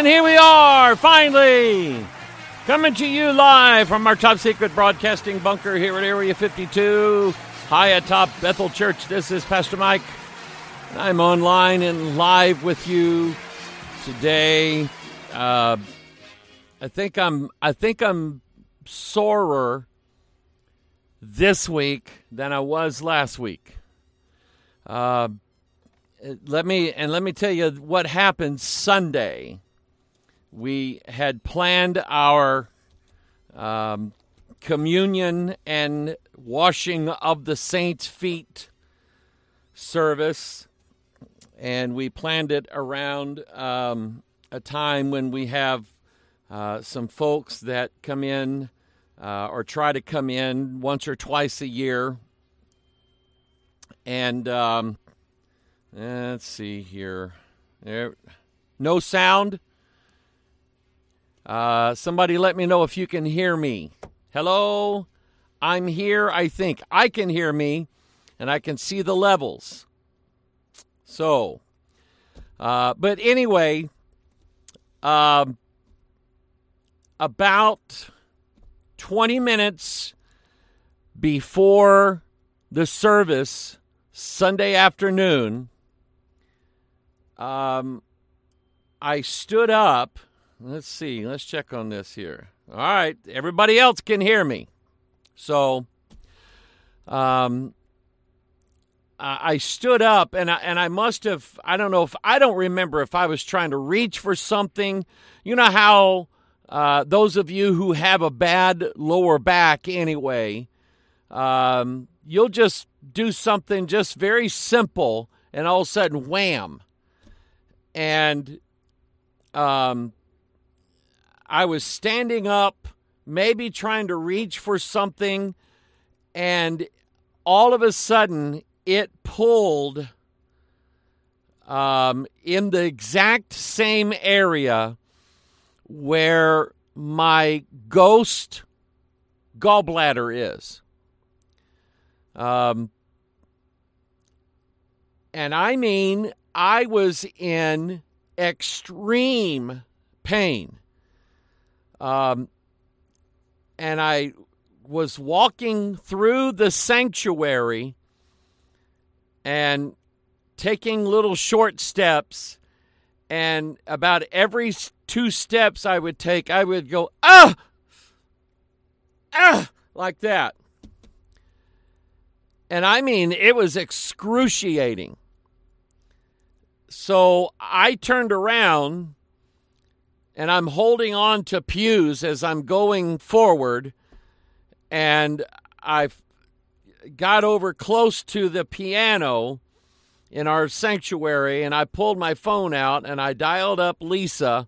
And here we are, finally, coming to you live from our top secret broadcasting bunker here at Area 52, high atop Bethel Church. This is Pastor Mike. I'm online and live with you today. I think I'm sorer this week than I was last week. Let me tell you what happened Sunday. We had planned our communion and washing of the saints' feet service, and we planned it around a time when we have some folks that come in or try to come in once or twice a year. And let's see here. No sound. Somebody let me know if you can hear me. Hello? I'm here, I think. I can hear me, and I can see the levels. So, but anyway, about 20 minutes before the service Sunday afternoon, I stood up. Let's see. Let's check on this here. All right. Everybody else can hear me. So I stood up, and I must have, I don't remember if I was trying to reach for something. You know how those of you who have a bad lower back anyway, you'll just do something just very simple, and all of a sudden, wham. And I was standing up, maybe trying to reach for something, and all of a sudden it pulled in the exact same area where my ghost gallbladder is. And I mean, I was in extreme pain. And I was walking through the sanctuary and taking little short steps, and about every 2 steps I would take, I would go, like that. And I mean, it was excruciating. So I turned around, and I'm holding on to pews as I'm going forward, and I've got over close to the piano in our sanctuary, and I pulled my phone out, and I dialed up Lisa,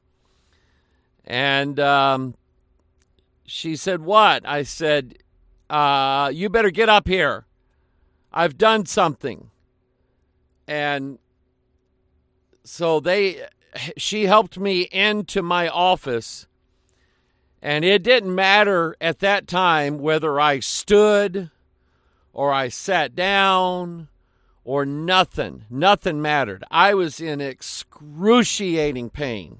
and she said, "What?" I said, "You better get up here. I've done something." And so she helped me into my office, and it didn't matter at that time whether I stood or I sat down or nothing. Nothing mattered. I was in excruciating pain.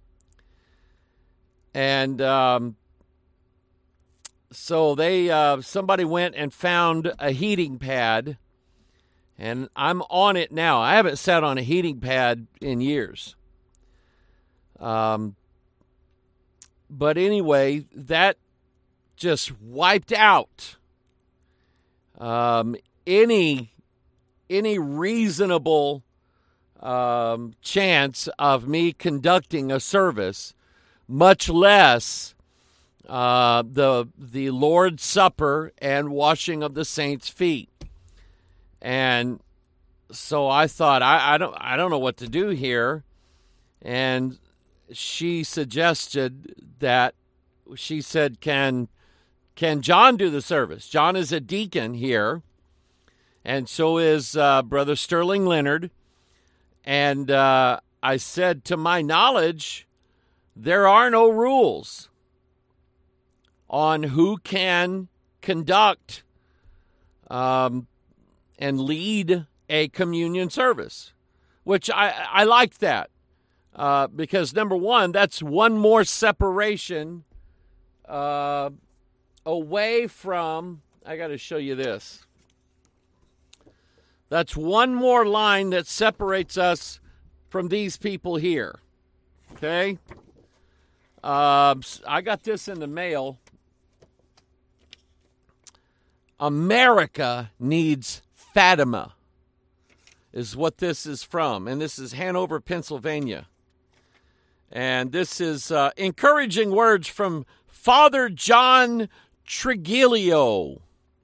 And so somebody went and found a heating pad, and I'm on it now. I haven't sat on a heating pad in years. But anyway, that just wiped out any reasonable chance of me conducting a service, much less the Lord's Supper and washing of the saints' feet. And so I thought, I don't know what to do here. And she suggested that, she said, can John do the service? John is a deacon here, and so is Brother Sterling Leonard. And I said, to my knowledge, there are no rules on who can conduct and lead a communion service, which I like that. Because, number one, that's one more separation away from, I got to show you this. That's one more line that separates us from these people here. Okay? I got this in the mail. America needs Fatima, is what this is from. And this is Hanover, Pennsylvania. And this is encouraging words from Father John Trigilio.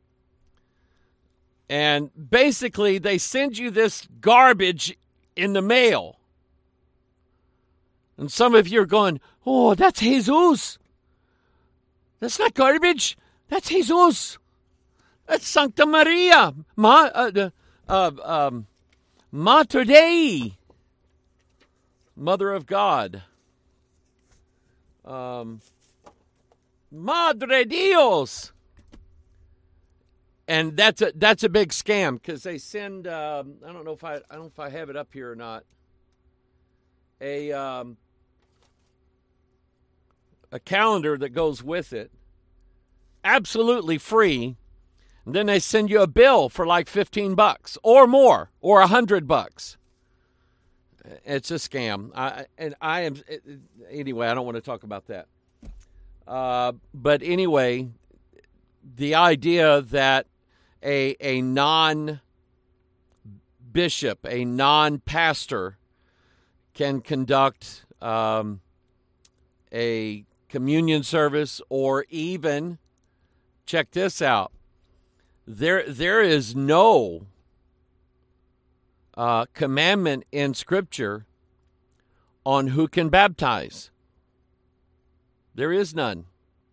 And basically, they send you this garbage in the mail. And some of you are going, oh, that's Jesus. That's not garbage. That's Jesus. That's Sancta Maria. Mater Dei. Mother of God. Madre Dios. And that's a big scam because they send I don't know if I have it up here or not. A calendar that goes with it, absolutely free, and then they send you a bill for like $15 or more or $100. It's a scam. Anyway, I don't want to talk about that. But anyway, the idea that a non-bishop, a non-pastor can conduct a communion service, or even, check this out, there is no commandment in Scripture on who can baptize. There is none.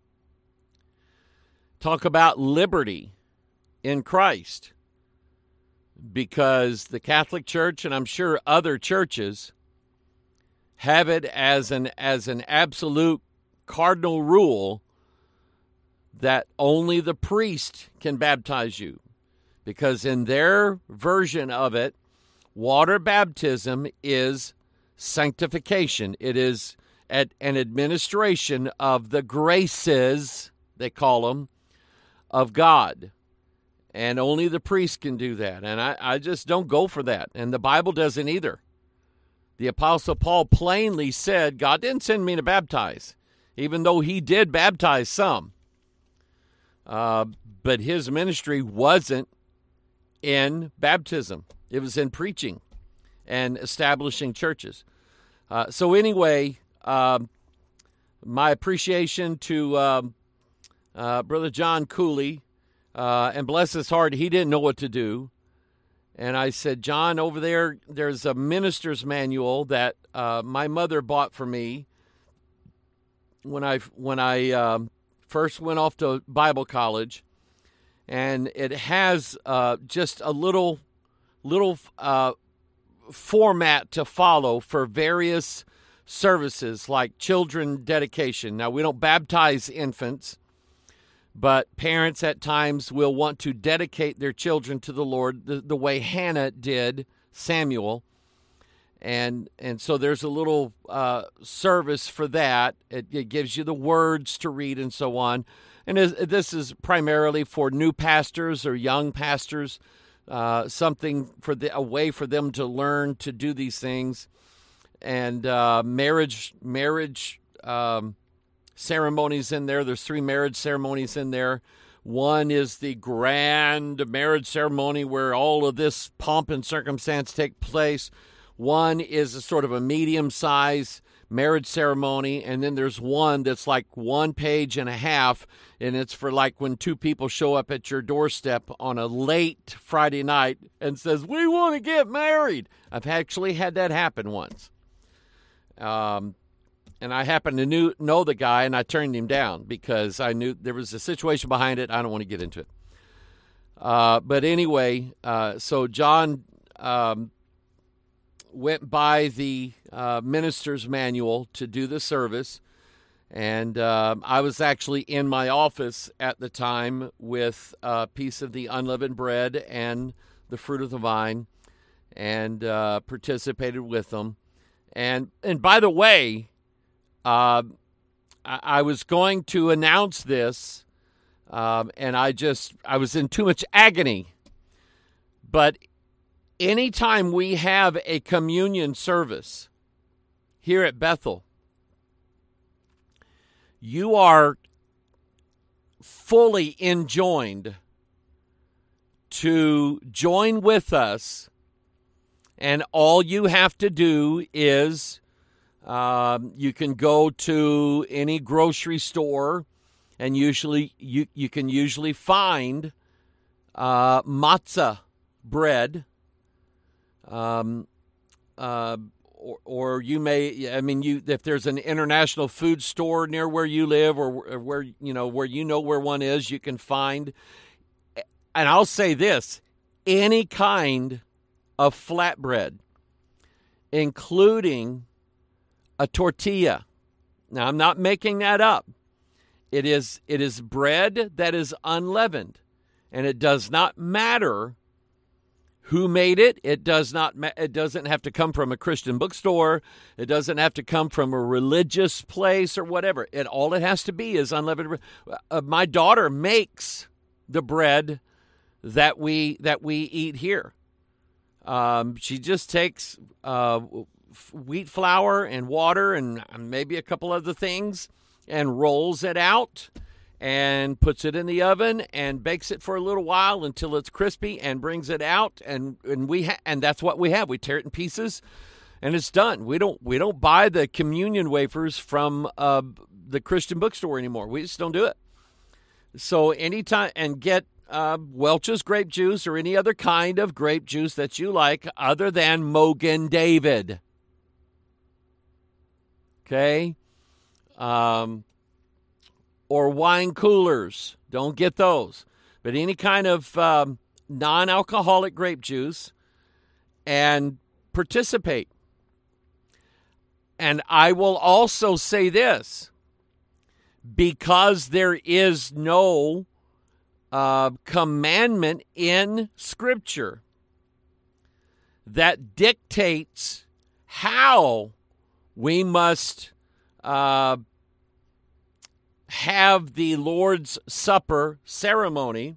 Talk about liberty in Christ, because the Catholic Church, and I'm sure other churches, have it as an absolute cardinal rule that only the priest can baptize you, because in their version of it, water baptism is sanctification. It is an administration of the graces, they call them, of God. And only the priest can do that. And I just don't go for that. And the Bible doesn't either. The Apostle Paul plainly said, God didn't send me to baptize, even though he did baptize some. But his ministry wasn't in baptism. It was in preaching and establishing churches. So anyway, my appreciation to Brother John Cooley, and bless his heart, he didn't know what to do. And I said, John, over there, there's a minister's manual that my mother bought for me when I first went off to Bible college, and it has just a little format to follow for various services, like children dedication. Now, we don't baptize infants, but parents at times will want to dedicate their children to the Lord the way Hannah did Samuel. And so there's a little service for that. It gives you the words to read and so on. And this is primarily for new pastors or young pastors, something a way for them to learn to do these things. And marriage ceremonies in there. There's 3 marriage ceremonies in there. One is the grand marriage ceremony where all of this pomp and circumstance take place. One is a sort of a medium-sized marriage ceremony, and then there's one that's like 1.5 pages, and it's for like when 2 people show up at your doorstep on a late Friday night and says, we want to get married. I've actually had that happen once. And I happened to know the guy, and I turned him down because I knew there was a situation behind it. I don't want to get into it. But anyway, so John went by the minister's manual to do the service, and I was actually in my office at the time with a piece of the unleavened bread and the fruit of the vine, and participated with them. And by the way, I was going to announce this, and I was in too much agony. But anytime we have a communion service here at Bethel, you are fully enjoined to join with us, and all you have to do is you can go to any grocery store, and usually you can usually find matzah bread, or you may, if there's an international food store near where you live, or where where one is, you can find. And I'll say this: any kind of flatbread, including a tortilla. Now, I'm not making that up. It is bread that is unleavened, and it does not matter who made it. It doesn't have to come from a Christian bookstore. It doesn't have to come from a religious place or whatever. All it has to be is unleavened bread. My daughter makes the bread that we eat here. She just takes wheat flour and water and maybe a couple other things and rolls it out and puts it in the oven and bakes it for a little while until it's crispy and brings it out, and that's what we have. We tear it in pieces and it's done. We don't buy the communion wafers from the Christian bookstore anymore. We just don't do it. So anytime, and get Welch's grape juice or any other kind of grape juice that you like other than Mogen David. Okay? Or wine coolers. Don't get those. But any kind of non-alcoholic grape juice, and participate. And I will also say this: because there is no commandment in Scripture that dictates how we must have the Lord's Supper ceremony,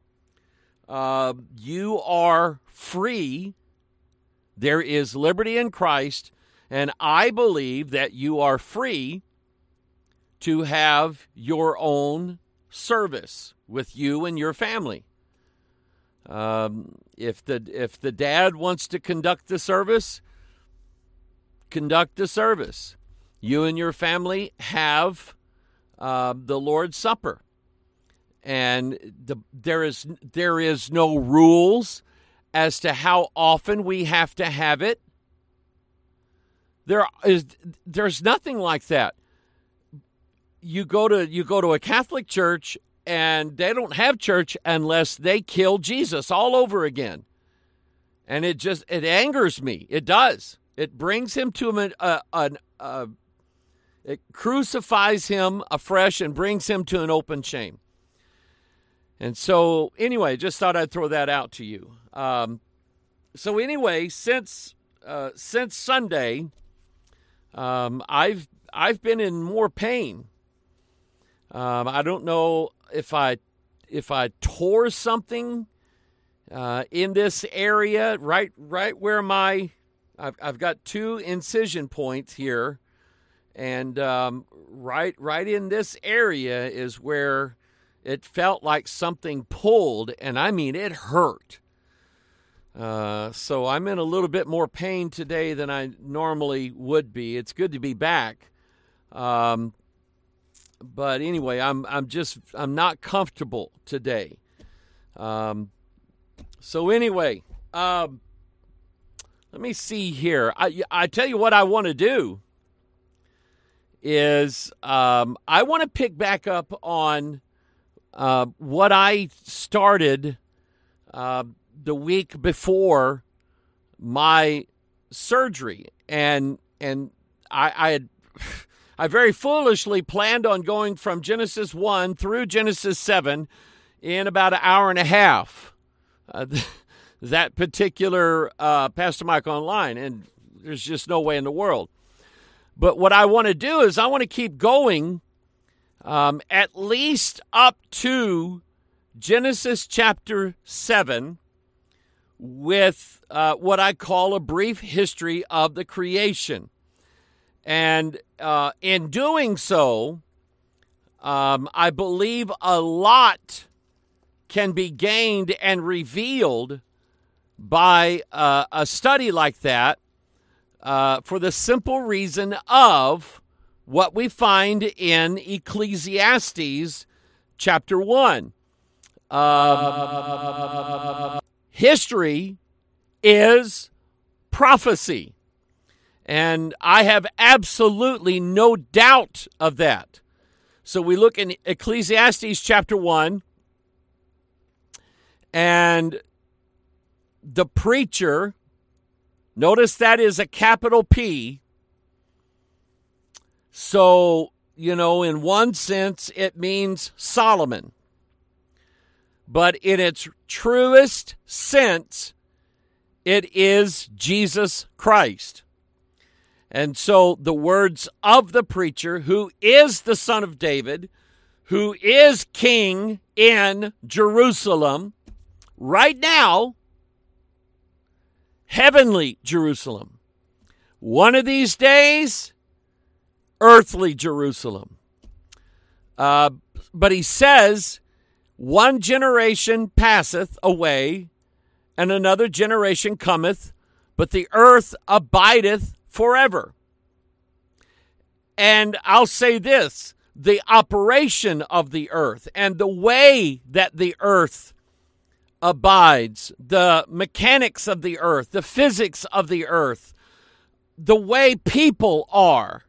you are free. There is liberty in Christ, and I believe that you are free to have your own service with you and your family. If the dad wants to conduct the service, conduct the service. You and your family have the Lord's Supper, and there is no rules as to how often we have to have it. There's nothing like that. You go to a Catholic church, and they don't have church unless they kill Jesus all over again, and it angers me. It does. It brings him to it crucifies him afresh and brings him to an open shame. And so, anyway, just thought I'd throw that out to you. So anyway, since Sunday, I've been in more pain. I don't know if I tore something in this area, right where I've got 2 incision points here, and right in this area is where it felt like something pulled, and I mean it hurt. So I'm in a little bit more pain today than I normally would be. It's good to be back. But anyway, I'm not comfortable today. So anyway, let me see here. I tell you what I want to do is I want to pick back up on what I started the week before my surgery, and I very foolishly planned on going from Genesis 1 through Genesis 7 in about an hour and a half. That particular Pastor Mike Online, and There's just no way in the world. But what I want to do is I want to keep going at least up to Genesis chapter 7 with what I call a brief history of the creation. And in doing so, I believe a lot can be gained and revealed by a study like that for the simple reason of what we find in Ecclesiastes chapter 1. History is prophecy, and I have absolutely no doubt of that. So we look in Ecclesiastes chapter 1, and the preacher, notice that is a capital P. So, in one sense, it means Solomon. But in its truest sense, it is Jesus Christ. And so the words of the preacher, who is the son of David, who is king in Jerusalem, right now, heavenly Jerusalem. One of these days, earthly Jerusalem. But he says, one generation passeth away, and another generation cometh, but the earth abideth forever. And I'll say this, the operation of the earth and the way that the earth abides, the mechanics of the earth, the physics of the earth, the way people are,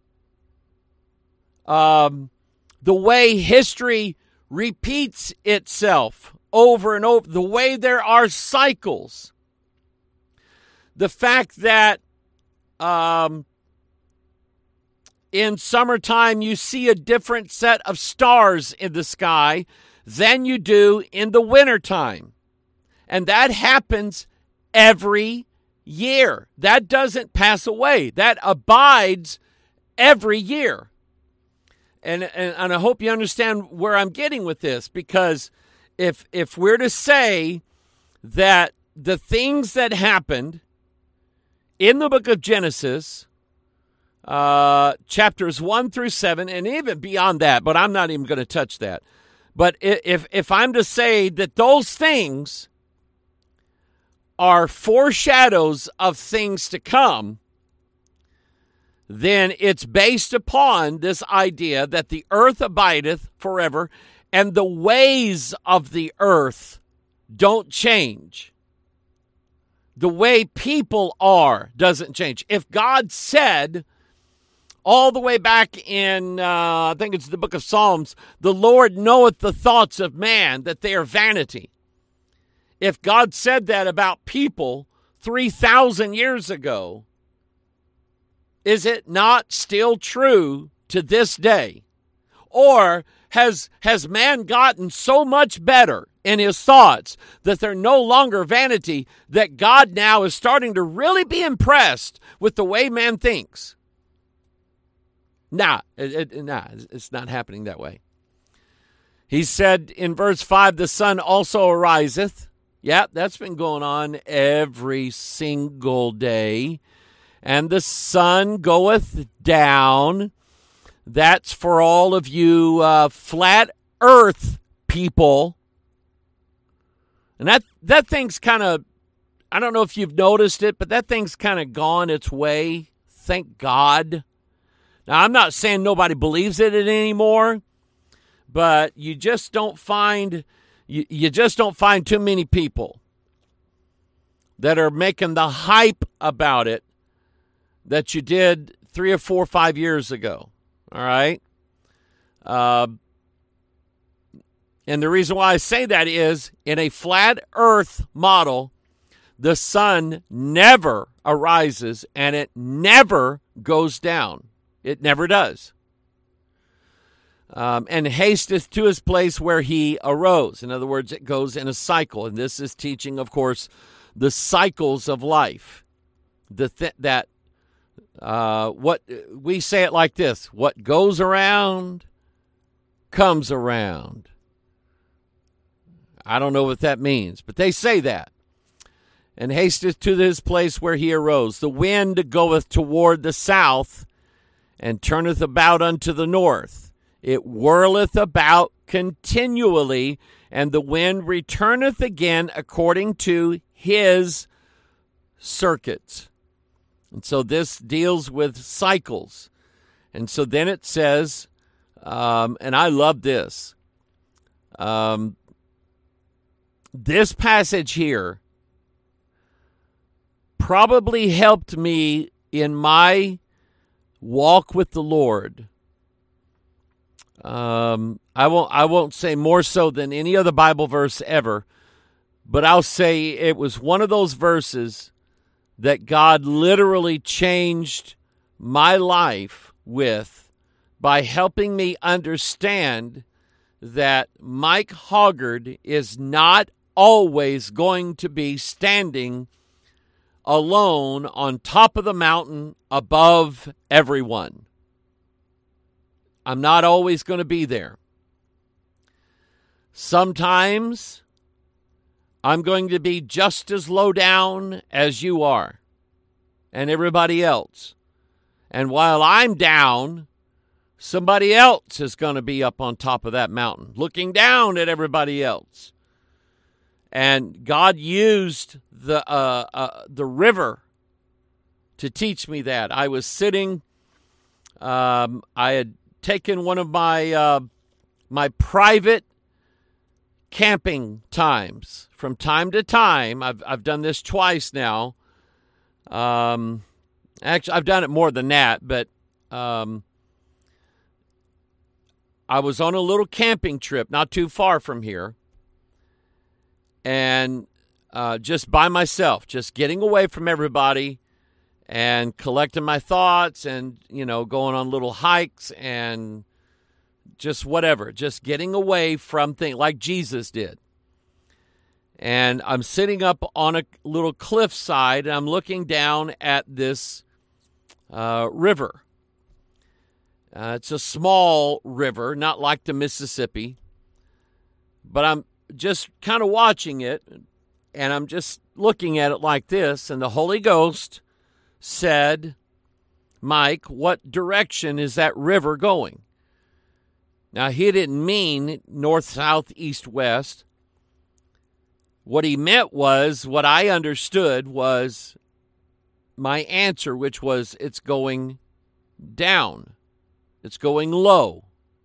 the way history repeats itself over and over, the way there are cycles, the fact that in summertime you see a different set of stars in the sky than you do in the wintertime. And that happens every year. That doesn't pass away. That abides every year. And I hope you understand where I'm getting with this, because if we're to say that the things that happened in the book of Genesis, chapters 1 through 7, and even beyond that, but I'm not even going to touch that. But if I'm to say that those things are foreshadows of things to come, then it's based upon this idea that the earth abideth forever, and the ways of the earth don't change. The way people are doesn't change. If God said, all the way back in, I think it's the book of Psalms, the Lord knoweth the thoughts of man, that they are vanity. If God said that about people 3,000 years ago, is it not still true to this day? Or has man gotten so much better in his thoughts that they're no longer vanity, that God now is starting to really be impressed with the way man thinks? It's not happening that way. He said in verse 5, the sun also ariseth. Yep, that's been going on every single day. And the sun goeth down. That's for all of you flat earth people. And that thing's kind of, I don't know if you've noticed it, but that thing's kind of gone its way. Thank God. Now, I'm not saying nobody believes it anymore, but you just don't find too many people that are making the hype about it that you did 3 or 4 or 5 years ago. All right? And the reason why I say that is, in a flat earth model, the sun never arises and it never goes down. It never does. And hasteth to his place where he arose. In other words, it goes in a cycle. And this is teaching, of course, the cycles of life. what we say it like this: what goes around comes around. I don't know what that means, but they say that. And hasteth to this place where he arose. The wind goeth toward the south, and turneth about unto the north. It whirleth about continually, and the wind returneth again according to his circuits. And so this deals with cycles. And so then it says, and I love this, this passage here probably helped me in my walk with the Lord. I won't say more so than any other Bible verse ever, but I'll say it was one of those verses that God literally changed my life with by helping me understand that Mike Hoggard is not always going to be standing alone on top of the mountain above everyone. I'm not always going to be there. Sometimes I'm going to be just as low down as you are and everybody else. And while I'm down, somebody else is going to be up on top of that mountain, looking down at everybody else. And God used the river to teach me that. I was sitting, I had taken one of my private camping times. From time to time, I've done this twice now. Actually, I've done it more than that, but I was on a little camping trip not too far from here, and just by myself, just getting away from everybody and collecting my thoughts and, going on little hikes and just whatever, just getting away from things like Jesus did. And I'm sitting up on a little cliffside, and I'm looking down at this river. It's a small river, not like the Mississippi, but I'm just kind of watching it, and I'm just looking at it like this, and the Holy Ghost said, Mike, what direction is that river going? Now, he didn't mean north, south, east, west. What he meant was, what I understood was my answer, which was, it's going down. It's going low.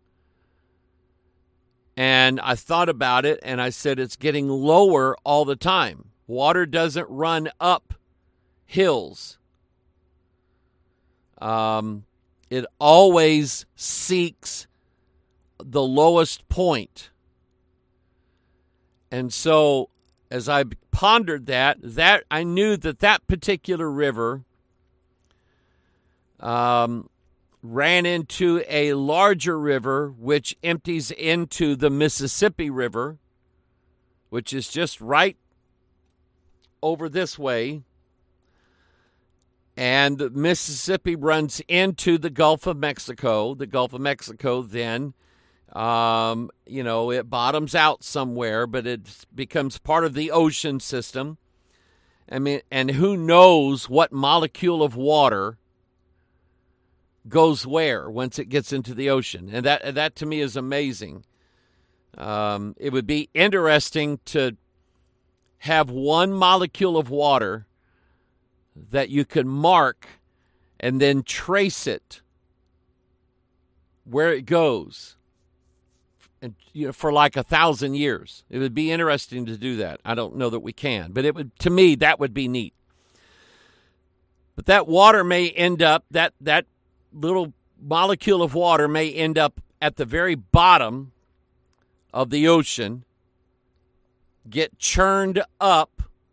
And I thought about it, and I said, it's getting lower all the time. Water doesn't run up hills. It always seeks the lowest point. And so as I pondered that I knew that particular river ran into a larger river which empties into the Mississippi River, which is just right over this way. And the Mississippi runs into the Gulf of Mexico. The Gulf of Mexico then, it bottoms out somewhere, but it becomes part of the ocean system. I mean, and who knows what molecule of water goes where once it gets into the ocean. And that to me is amazing. It would be interesting to have one molecule of water that you could mark and then trace it where it goes, and for like 1,000 years. It would be interesting to do that. I don't know that we can, but it would, to me, that would be neat. But that water may end up, that little molecule of water may end up at the very bottom of the ocean, get churned up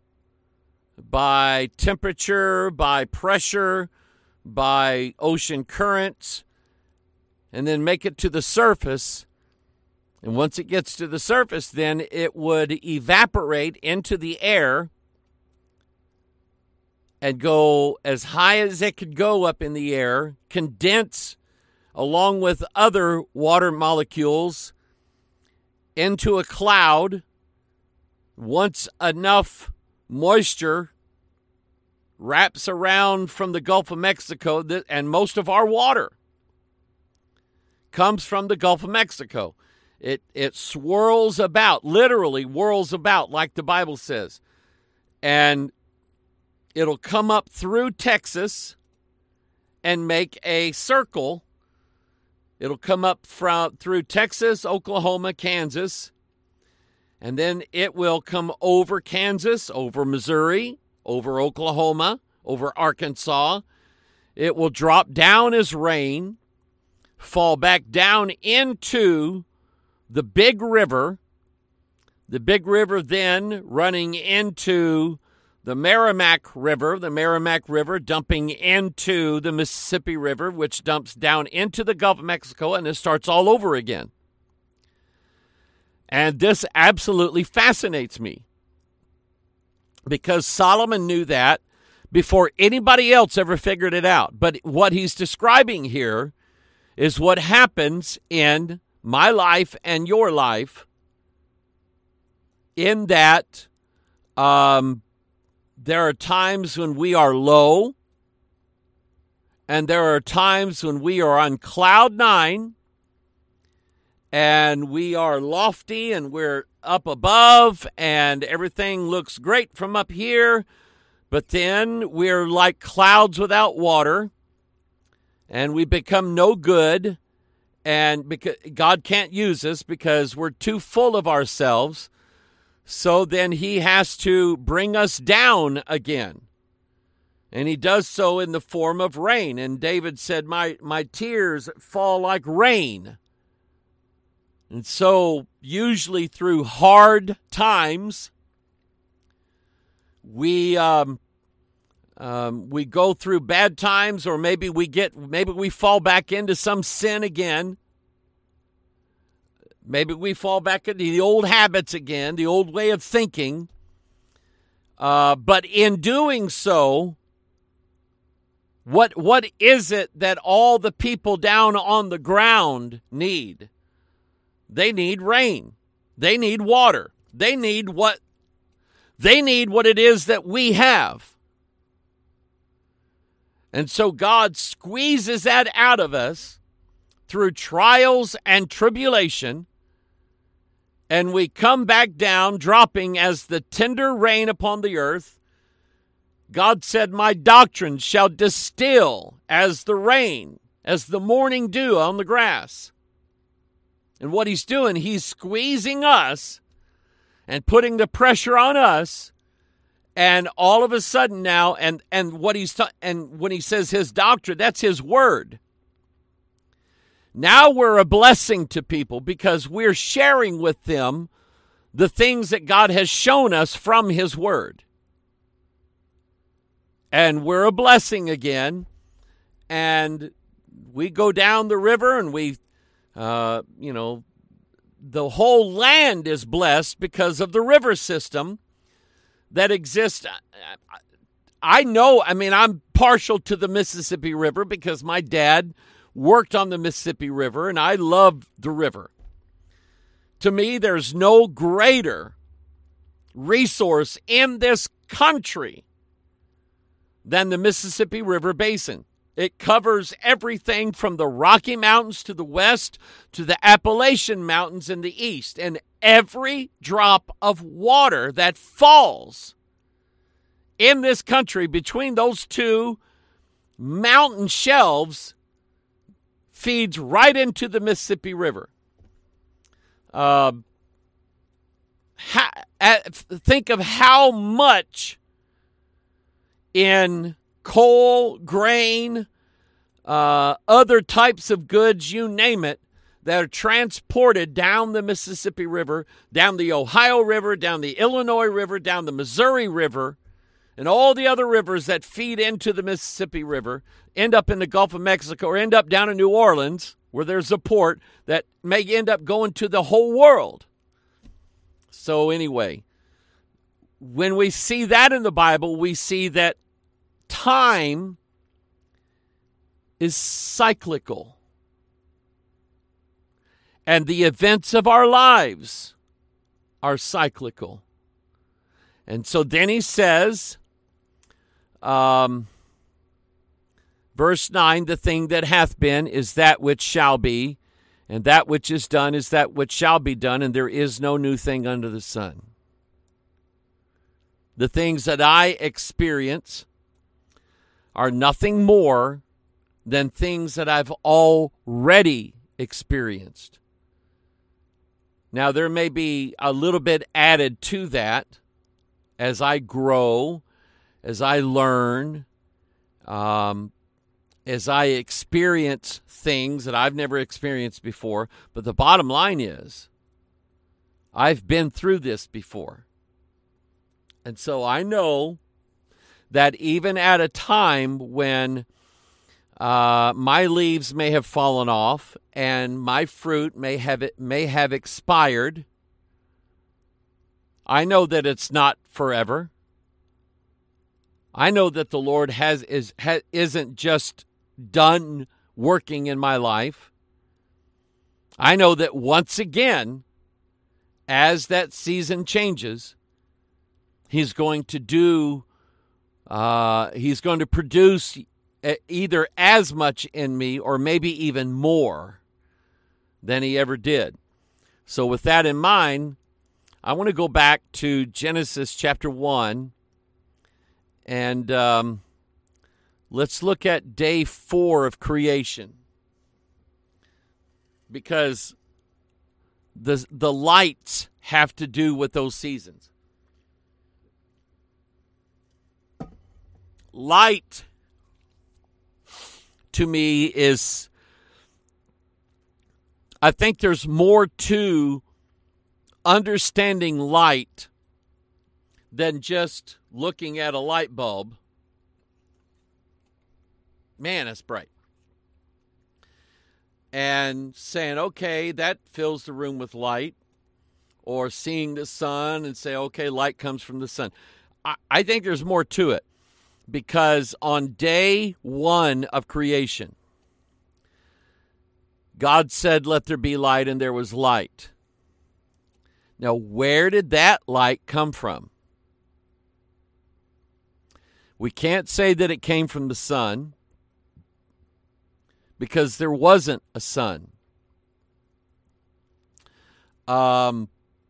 by temperature, by pressure, by ocean currents, and then make it to the surface. And once it gets to the surface, then it would evaporate into the air and go as high as it could go up in the air, condense along with other water molecules into a cloud. Once enough moisture wraps around from the Gulf of Mexico, and most of our water comes from the Gulf of Mexico. It swirls about, literally whirls about, like the Bible says. And it'll come up through Texas and make a circle. It'll come up through Texas, Oklahoma, Kansas, and then it will come over Kansas, over Missouri, over Oklahoma, over Arkansas. It will drop down as rain, fall back down into the big river then running into the Merrimack River dumping into the Mississippi River, which dumps down into the Gulf of Mexico, and it starts all over again. And this absolutely fascinates me, because Solomon knew that before anybody else ever figured it out. But what he's describing here is what happens in my life and your life, in that there are times when we are low, and there are times when we are on cloud nine, and we are lofty, and we're up above, and everything looks great from up here, but then we're like clouds without water, and we become no good, and because God can't use us because we're too full of ourselves. So then he has to bring us down again. And he does so in the form of rain. And David said, my tears fall like rain. And so usually through hard times, we go through bad times, or maybe we fall back into some sin again. Maybe we fall back into the old habits again, the old way of thinking. But in doing so, what is it that all the people down on the ground need? They need rain. They need water. They need what it is that we have. And so God squeezes that out of us through trials and tribulation, and we come back down, dropping as the tender rain upon the earth. God said, my doctrine shall distill as the rain, as the morning dew on the grass. And what he's doing, he's squeezing us and putting the pressure on us. And all of a sudden now, and what and when he says his doctrine, that's his word. Now we're a blessing to people because we're sharing with them the things that God has shown us from his word. And we're a blessing again. And we go down the river, and we, the whole land is blessed because of the river system that exists. I'm partial to the Mississippi River because my dad worked on the Mississippi River, and I love the river. To me, there's no greater resource in this country than the Mississippi River Basin. It covers everything from the Rocky Mountains to the west to the Appalachian Mountains in the east. And every drop of water that falls in this country between those two mountain shelves feeds right into the Mississippi River. Think of how much in coal, grain, other types of goods, you name it, that are transported down the Mississippi River, down the Ohio River, down the Illinois River, down the Missouri River, and all the other rivers that feed into the Mississippi River, end up in the Gulf of Mexico or end up down in New Orleans, where there's a port that may end up going to the whole world. So anyway, when we see that in the Bible, we see that time is cyclical. And the events of our lives are cyclical. And so then he says, verse 9, the thing that hath been is that which shall be, and that which is done is that which shall be done, and there is no new thing under the sun. The things that I experience are nothing more than things that I've already experienced. Now, there may be a little bit added to that as I grow, as I learn, as I experience things that I've never experienced before. But the bottom line is, I've been through this before. And so I know that even at a time when my leaves may have fallen off and my fruit may have expired, I know that it's not forever. I know that the Lord isn't just done working in my life. I know that once again, as that season changes, He's going to produce either as much in me or maybe even more than He ever did. So with that in mind, I want to go back to Genesis chapter 1, and let's look at day 4 of creation. Because the lights have to do with those seasons. Light, to me, is, I think there's more to understanding light than just looking at a light bulb. Man, it's bright. And saying, okay, that fills the room with light. Or seeing the sun and say, okay, light comes from the sun. I think there's more to it. Because on day 1 of creation, God said, let there be light, and there was light. Now, where did that light come from? We can't say that it came from the sun, because there wasn't a sun. A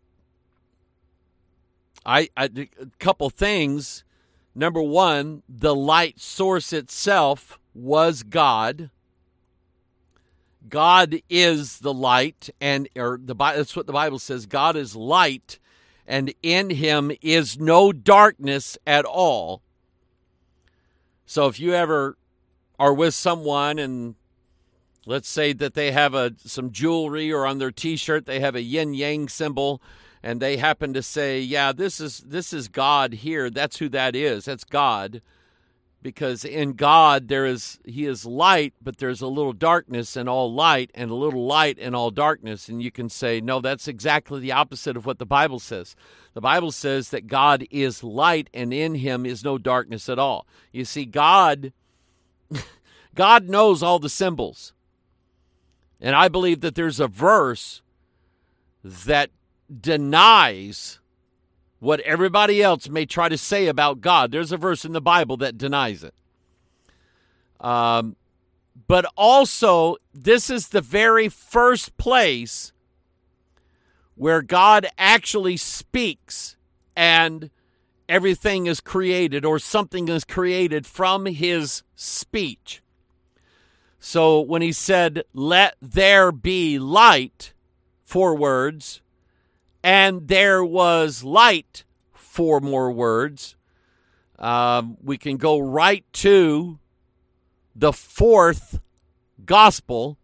couple things. Number one, the light source itself was God. God is the light, that's what the Bible says. God is light, and in Him is no darkness at all. So if you ever are with someone, and let's say that they have some jewelry, or on their T-shirt they have a yin-yang symbol, and they happen to say, yeah, this is God here. That's who that is. That's God. Because in God, He is light, but there's a little darkness in all light, and a little light in all darkness. And you can say, no, that's exactly the opposite of what the Bible says. The Bible says that God is light, and in Him is no darkness at all. You see, God knows all the symbols. And I believe that there's a verse that denies what everybody else may try to say about God. There's a verse in the Bible that denies it. But also, this is the very first place where God actually speaks and everything is created, or something is created from His speech. So when He said, let there be light, 4 words, and there was light, 4 more words, we can go right to the 4th gospel,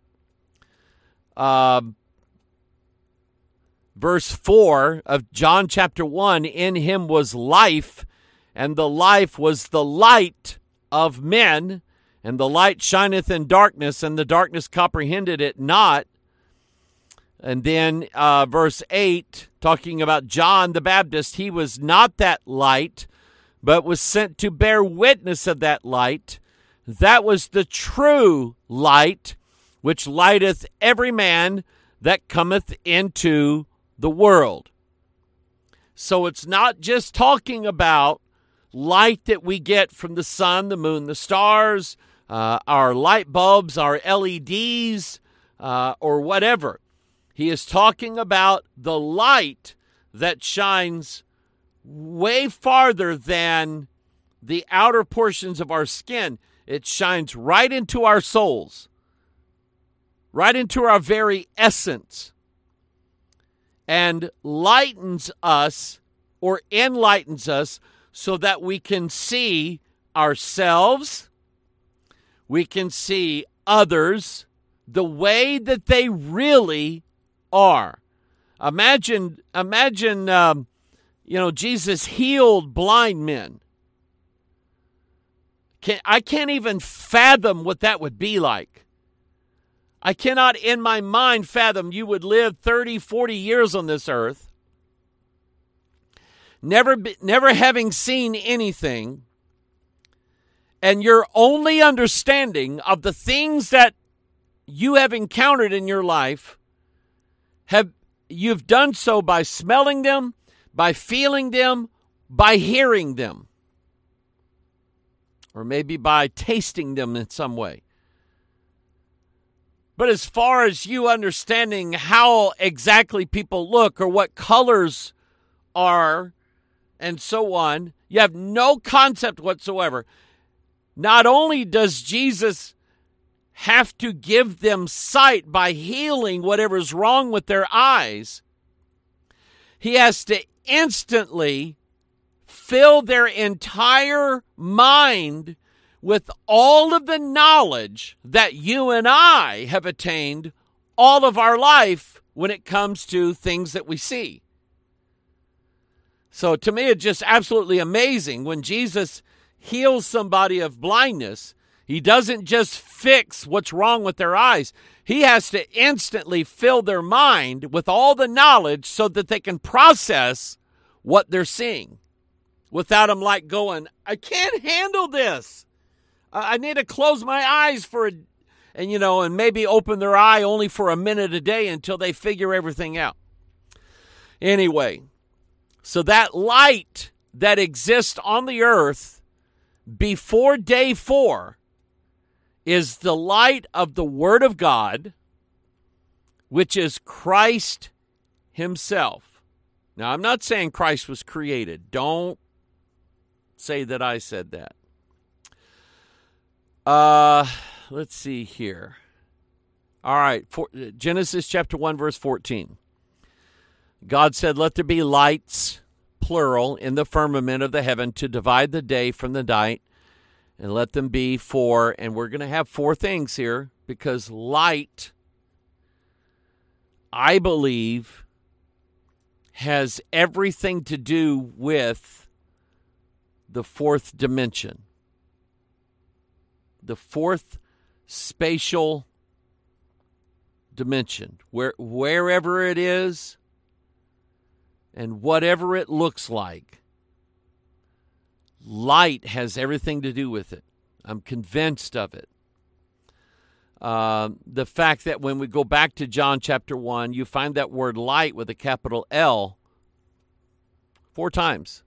verse 4 of John chapter 1, in Him was life, and the life was the light of men, and the light shineth in darkness, and the darkness comprehended it not. And then verse 8, talking about John the Baptist, he was not that light, but was sent to bear witness of that light. That was the true light, which lighteth every man that cometh into the world. So it's not just talking about light that we get from the sun, the moon, the stars, our light bulbs, our LEDs, or whatever. He is talking about the light that shines way farther than the outer portions of our skin. It shines right into our souls, right into our very essence, and lightens us or enlightens us so that we can see ourselves, we can see others the way that they really are. Imagine, Jesus healed blind men. I can't even fathom what that would be like. I cannot in my mind fathom you would live 30, 40 years on this earth, never having seen anything, and your only understanding of the things that you have encountered in your life, you've done so by smelling them, by feeling them, by hearing them, or maybe by tasting them in some way. But as far as you understanding how exactly people look or what colors are and so on, you have no concept whatsoever. Not only does Jesus have to give them sight by healing whatever's wrong with their eyes, he has to instantly fill their entire mind with all of the knowledge that you and I have attained all of our life when it comes to things that we see. So to me, it's just absolutely amazing. When Jesus heals somebody of blindness, he doesn't just fix what's wrong with their eyes. He has to instantly fill their mind with all the knowledge so that they can process what they're seeing without them like going, I can't handle this. I need to close my eyes and maybe open their eye only for a minute a day until they figure everything out. Anyway, so that light that exists on the earth before day 4 is the light of the Word of God, which is Christ himself. Now, I'm not saying Christ was created. Don't say that I said that. Let's see here. All right, Genesis chapter 1, verse 14. God said, let there be lights, plural, in the firmament of the heaven to divide the day from the night, and let them be for, and we're going to have 4 things here, because light, I believe, has everything to do with the 4th dimension. The 4th spatial dimension, wherever it is and whatever it looks like, light has everything to do with it. I'm convinced of it. The fact that when we go back to John chapter 1, you find that word light with a capital L 4 times.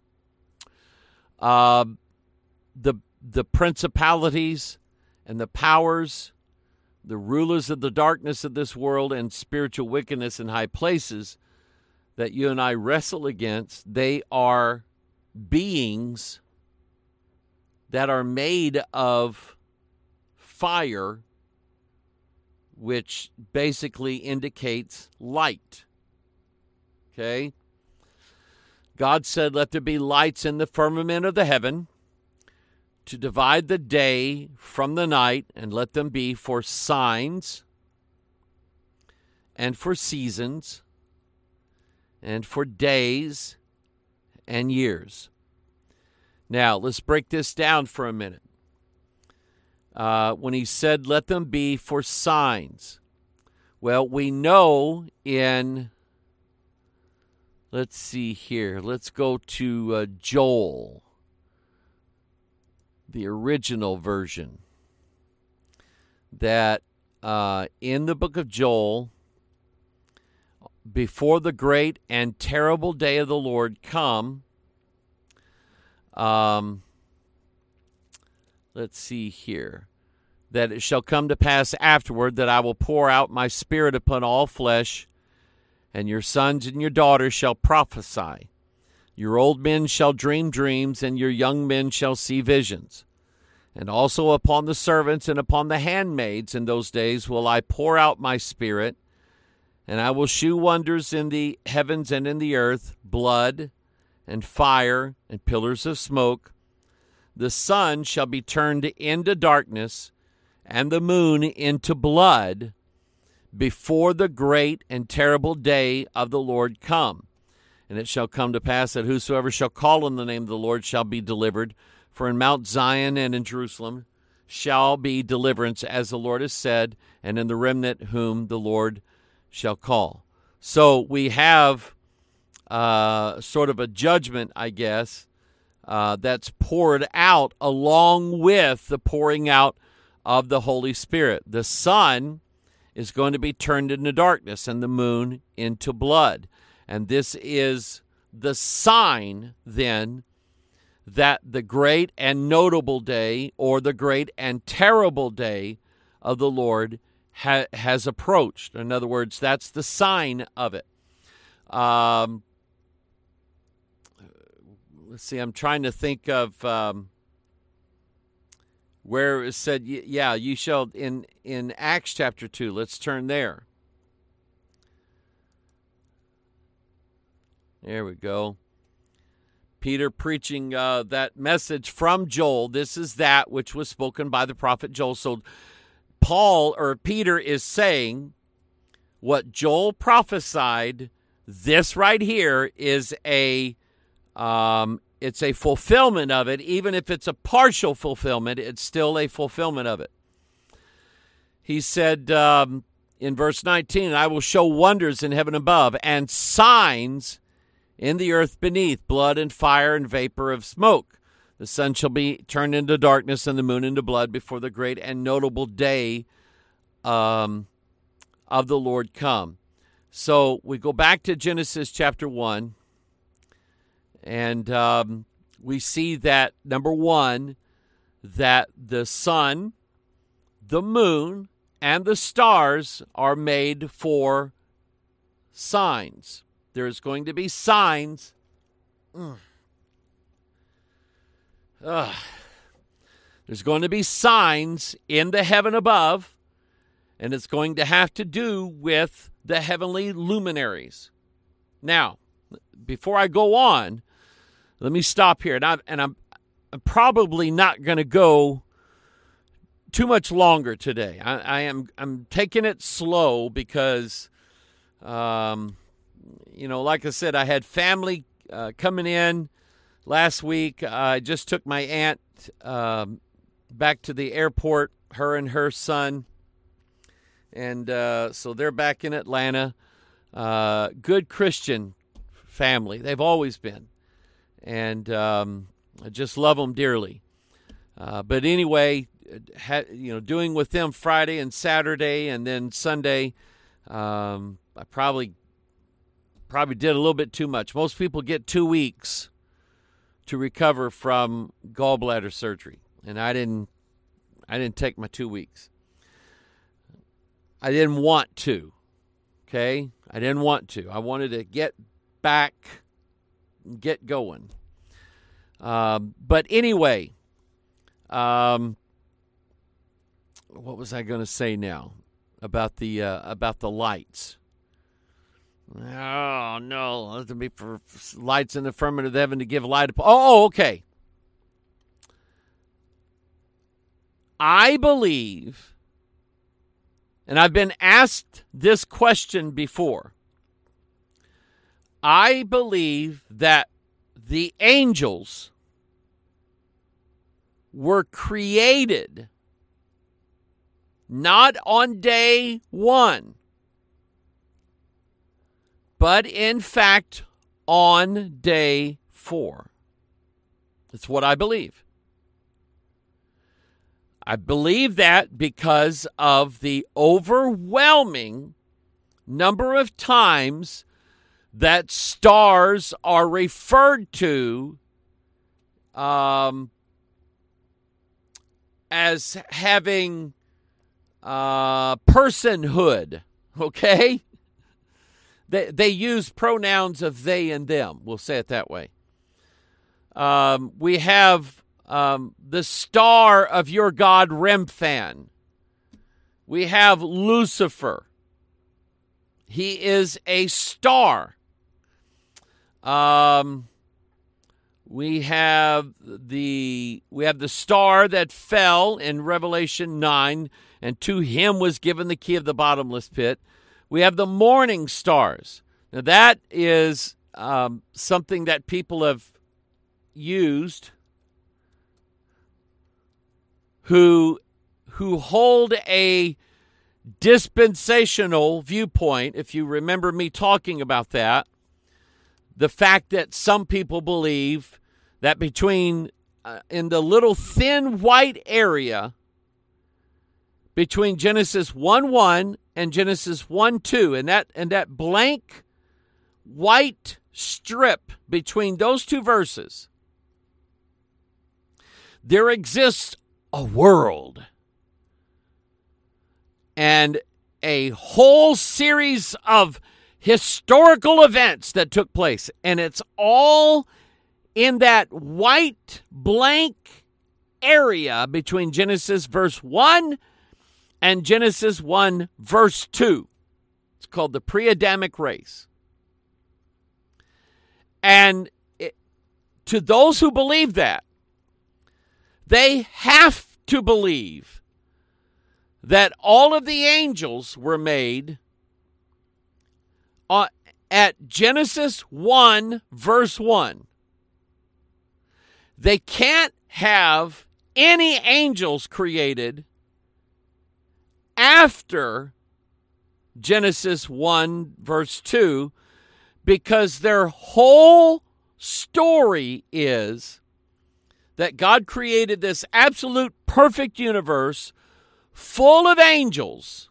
The principalities and the powers, the rulers of the darkness of this world and spiritual wickedness in high places that you and I wrestle against, they are beings that are made of fire, which basically indicates light. Okay? God said, let there be lights in the firmament of the heaven to divide the day from the night, and let them be for signs and for seasons and for days and years. Now, let's break this down for a minute. When he said, let them be for signs, well, we know in, let's see here, let's go to Joel. the original version, that in the book of Joel, before the great and terrible day of the Lord come, let's see here, that it shall come to pass afterward that I will pour out my Spirit upon all flesh, and your sons and your daughters shall prophesy. Your old men shall dream dreams, and your young men shall see visions. And also upon the servants and upon the handmaids in those days will I pour out my Spirit, and I will shew wonders in the heavens and in the earth, blood and fire and pillars of smoke. The sun shall be turned into darkness, and the moon into blood, before the great and terrible day of the Lord come. And it shall come to pass that whosoever shall call on the name of the Lord shall be delivered. For in Mount Zion and in Jerusalem shall be deliverance, as the Lord has said, and in the remnant whom the Lord shall call. So we have sort of a judgment, I guess, that's poured out along with the pouring out of the Holy Spirit. The sun is going to be turned into darkness and the moon into blood. And this is the sign, then, that the great and notable day, or the great and terrible day of the Lord has approached. In other words, that's the sign of it. Let's see, I'm trying to think of where it said, yeah, you shall, in Acts chapter 2, let's turn there. There we go. Peter preaching that message from Joel. This is that which was spoken by the prophet Joel. So Peter is saying what Joel prophesied. This right here is it's a fulfillment of it. Even if it's a partial fulfillment, it's still a fulfillment of it. He said in verse 19, I will show wonders in heaven above and signs in the earth beneath, blood and fire and vapor of smoke. The sun shall be turned into darkness and the moon into blood before the great and notable day of the Lord come. So we go back to Genesis chapter 1, and we see that, number one, that the sun, the moon, and the stars are made for signs. There's going to be signs. There's going to be signs in the heaven above, and it's going to have to do with the heavenly luminaries. Now, before I go on, let me stop here. And I'm probably not going to go too much longer today. I'm taking it slow because like I said, I had family coming in last week. I just took my aunt back to the airport, her and her son. And so they're back in Atlanta. Good Christian family. They've always been. And I just love them dearly. But anyway, doing with them Friday and Saturday, and then Sunday, I probably did a little bit too much. Most people get 2 weeks to recover from gallbladder surgery, and I didn't take my 2 weeks. I didn't want to. Okay? I didn't want to. I wanted to get back, get going. But anyway, what was I going to say now about the lights? Oh, no. Let them be for lights in the firmament of heaven to give light upon. Oh, okay. I believe, and I've been asked this question before, I believe that the angels were created not on day one, but in fact on day 4. That's what I believe. I believe that because of the overwhelming number of times that stars are referred to as having personhood, okay? They use pronouns of they and them. We'll say it that way. We have the star of your god Remphan. We have Lucifer. He is a star. We have the star that fell in Revelation 9, and to him was given the key of the bottomless pit. We have the morning stars. Now that is something that people have used who hold a dispensational viewpoint. If you remember me talking about that, the fact that some people believe that between in the little thin white area between Genesis 1:1 and Genesis 1:2, and that blank white strip between those two verses, there exists a world and a whole series of historical events that took place, and it's all in that white blank area between Genesis verse 1 and Genesis 1 verse 2. It's called the pre-Adamic race. And to those who believe that, they have to believe that all of the angels were made at Genesis 1 verse 1. They can't have any angels created after Genesis 1 verse 2, because their whole story is that God created this absolute perfect universe full of angels,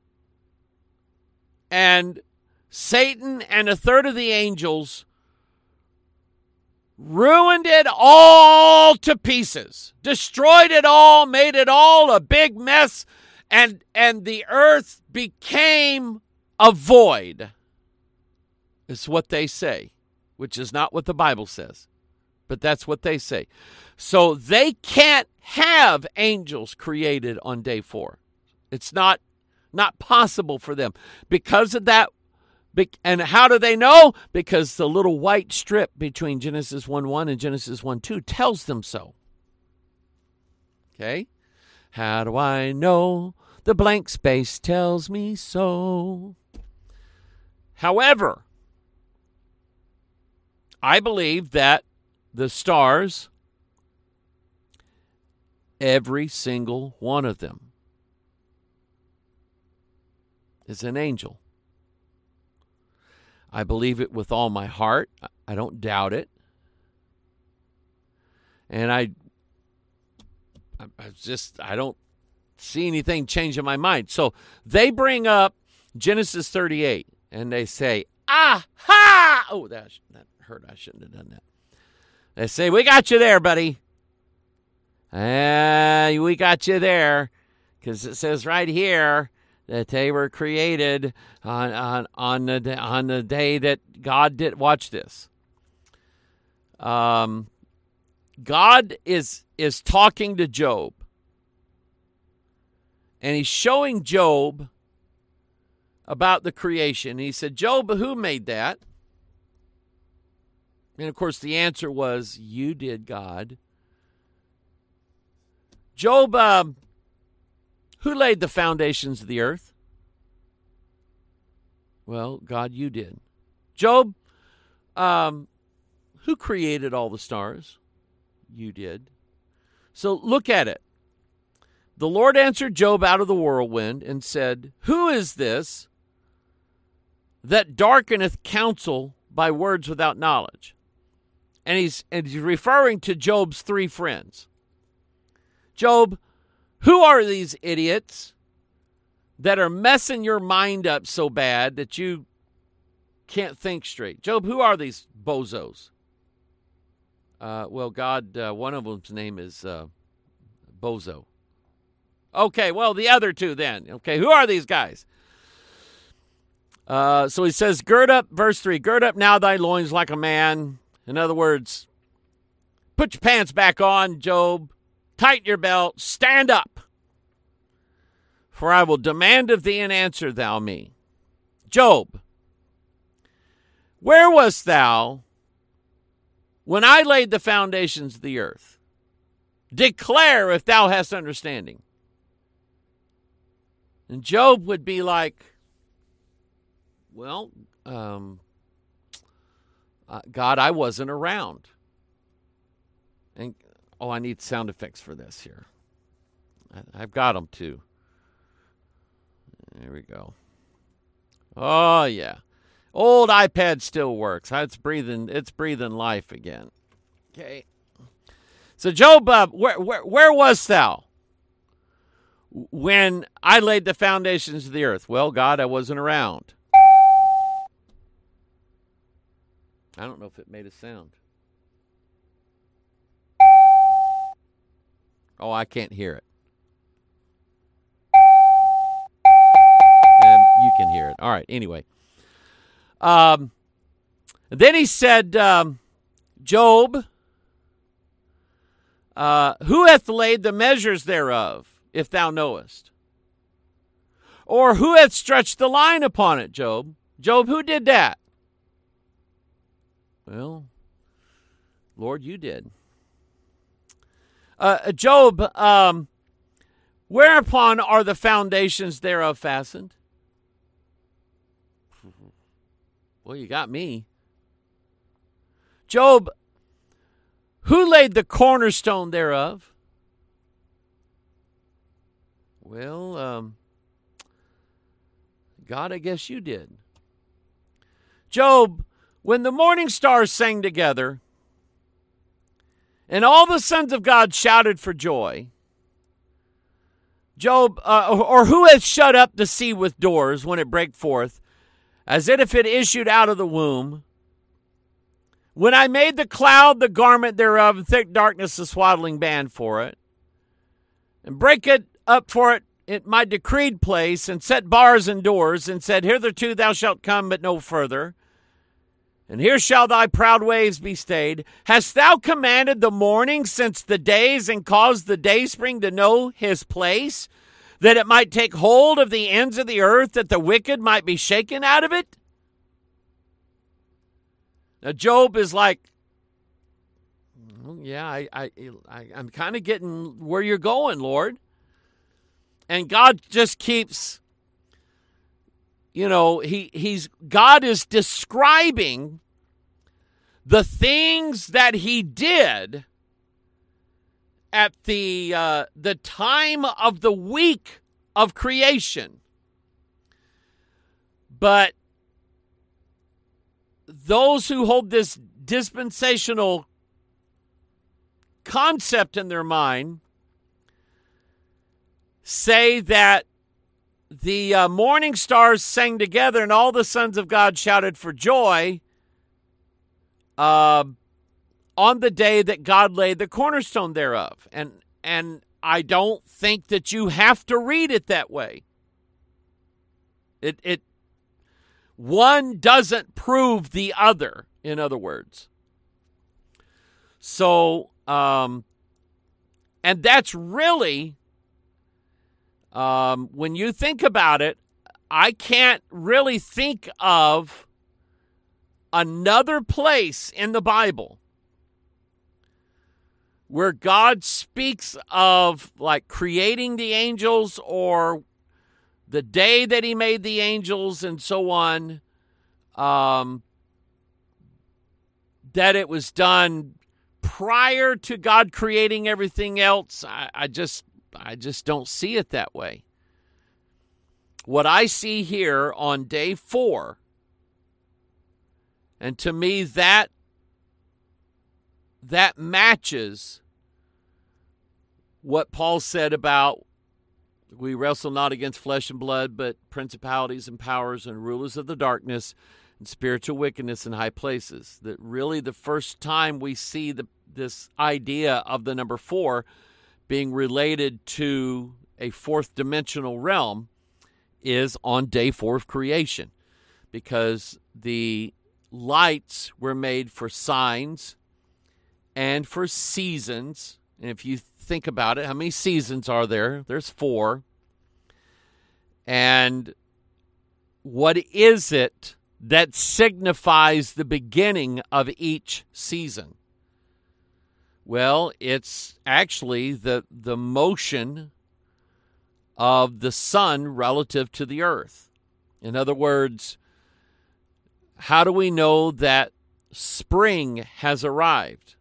and Satan and a third of the angels ruined it all to pieces, destroyed it all, made it all a big mess, and the earth became a void. It's what they say, which is not what the Bible says, but that's what they say. So they can't have angels created on day 4. It's not possible for them because of that. And how do they know? Because the little white strip between Genesis 1:1 and Genesis 1:2 tells them so. Okay? How do I know? The blank space tells me so. However, I believe that the stars, every single one of them, is an angel. I believe it with all my heart. I don't doubt it. And I don't see anything changing my mind. So they bring up Genesis 38, and they say, aha! Oh, that hurt. I shouldn't have done that. They say, we got you there, buddy. We got you there, because it says right here that they were created on the day that God did. Watch this. God is talking to Job, and he's showing Job about the creation. He said, Job, who made that? And of course the answer was, you did, God. Job, who laid the foundations of the earth? Well, God, you did. Job, who created all the stars? You did. So look at it. The Lord answered Job out of the whirlwind and said, who is this that darkeneth counsel by words without knowledge? And he's referring to Job's 3 friends. Job, Who are these idiots that are messing your mind up so bad that you can't think straight? Job, who are these bozos? Well, God, one of them's name is Bozo. Okay, well, the other two then. Okay, who are these guys? So he says, gird up, verse 3, gird up now thy loins like a man. In other words, put your pants back on, Job. Tighten your belt. Stand up. For I will demand of thee and answer thou me. Job, where wast thou when I laid the foundations of the earth? Declare if thou hast understanding. And Job would be like, well, God, I wasn't around. And I need sound effects for this here. I've got them too. There we go. Oh yeah, old iPad still works. It's breathing life again. Okay. So Job, where wast thou when I laid the foundations of the earth? Well, God, I wasn't around. I don't know if it made a sound. Oh, I can't hear it. And you can hear it. All right, anyway. Then he said, Job, who hath laid the measures thereof, if thou knowest? Or who hath stretched the line upon it, Job? Job, who did that? Well, Lord, you did. Job, whereupon are the foundations thereof fastened? Well, you got me. Job, who laid the cornerstone thereof? Well, God, I guess you did. Job, when the morning stars sang together, and all the sons of God shouted for joy, Job, or who hath shut up the sea with doors when it brake forth, as if it issued out of the womb? When I made the cloud the garment thereof, and thick darkness the swaddling band for it, and break it up for it in my decreed place, and set bars and doors, and said, hitherto thou shalt come, but no further. And here shall thy proud waves be stayed. Hast thou commanded the morning since the days, and caused the dayspring to know his place, that it might take hold of the ends of the earth, that the wicked might be shaken out of it? Now Job is like, yeah, I'm kind of getting where you're going, Lord. And God just keeps, God is describing the things that he did at the time of the week of creation. But those who hold this dispensational concept in their mind say that the morning stars sang together and all the sons of God shouted for joy on the day that God laid the cornerstone thereof. And I don't think that you have to read it that way. It one doesn't prove the other, in other words. So, and that's really, when you think about it, I can't really think of another place in the Bible where God speaks of like creating the angels or the day that he made the angels and so on, that it was done prior to God creating everything else. I just don't see it that way. What I see here on day 4, and to me that matches what Paul said about We wrestle not against flesh and blood, but principalities and powers and rulers of the darkness and spiritual wickedness in high places. That really the first time we see this idea of the number 4 being related to a fourth dimensional realm is on day 4 of creation, because the lights were made for signs and for seasons. And if you think about it, how many seasons are there? There's 4. And what is it that signifies the beginning of each season? Well, it's actually the motion of the sun relative to the earth. In other words, how do we know that spring has arrived?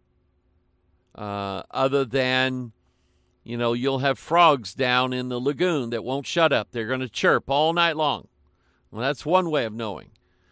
Other than, you'll have frogs down in the lagoon that won't shut up. They're going to chirp all night long. Well, that's one way of knowing.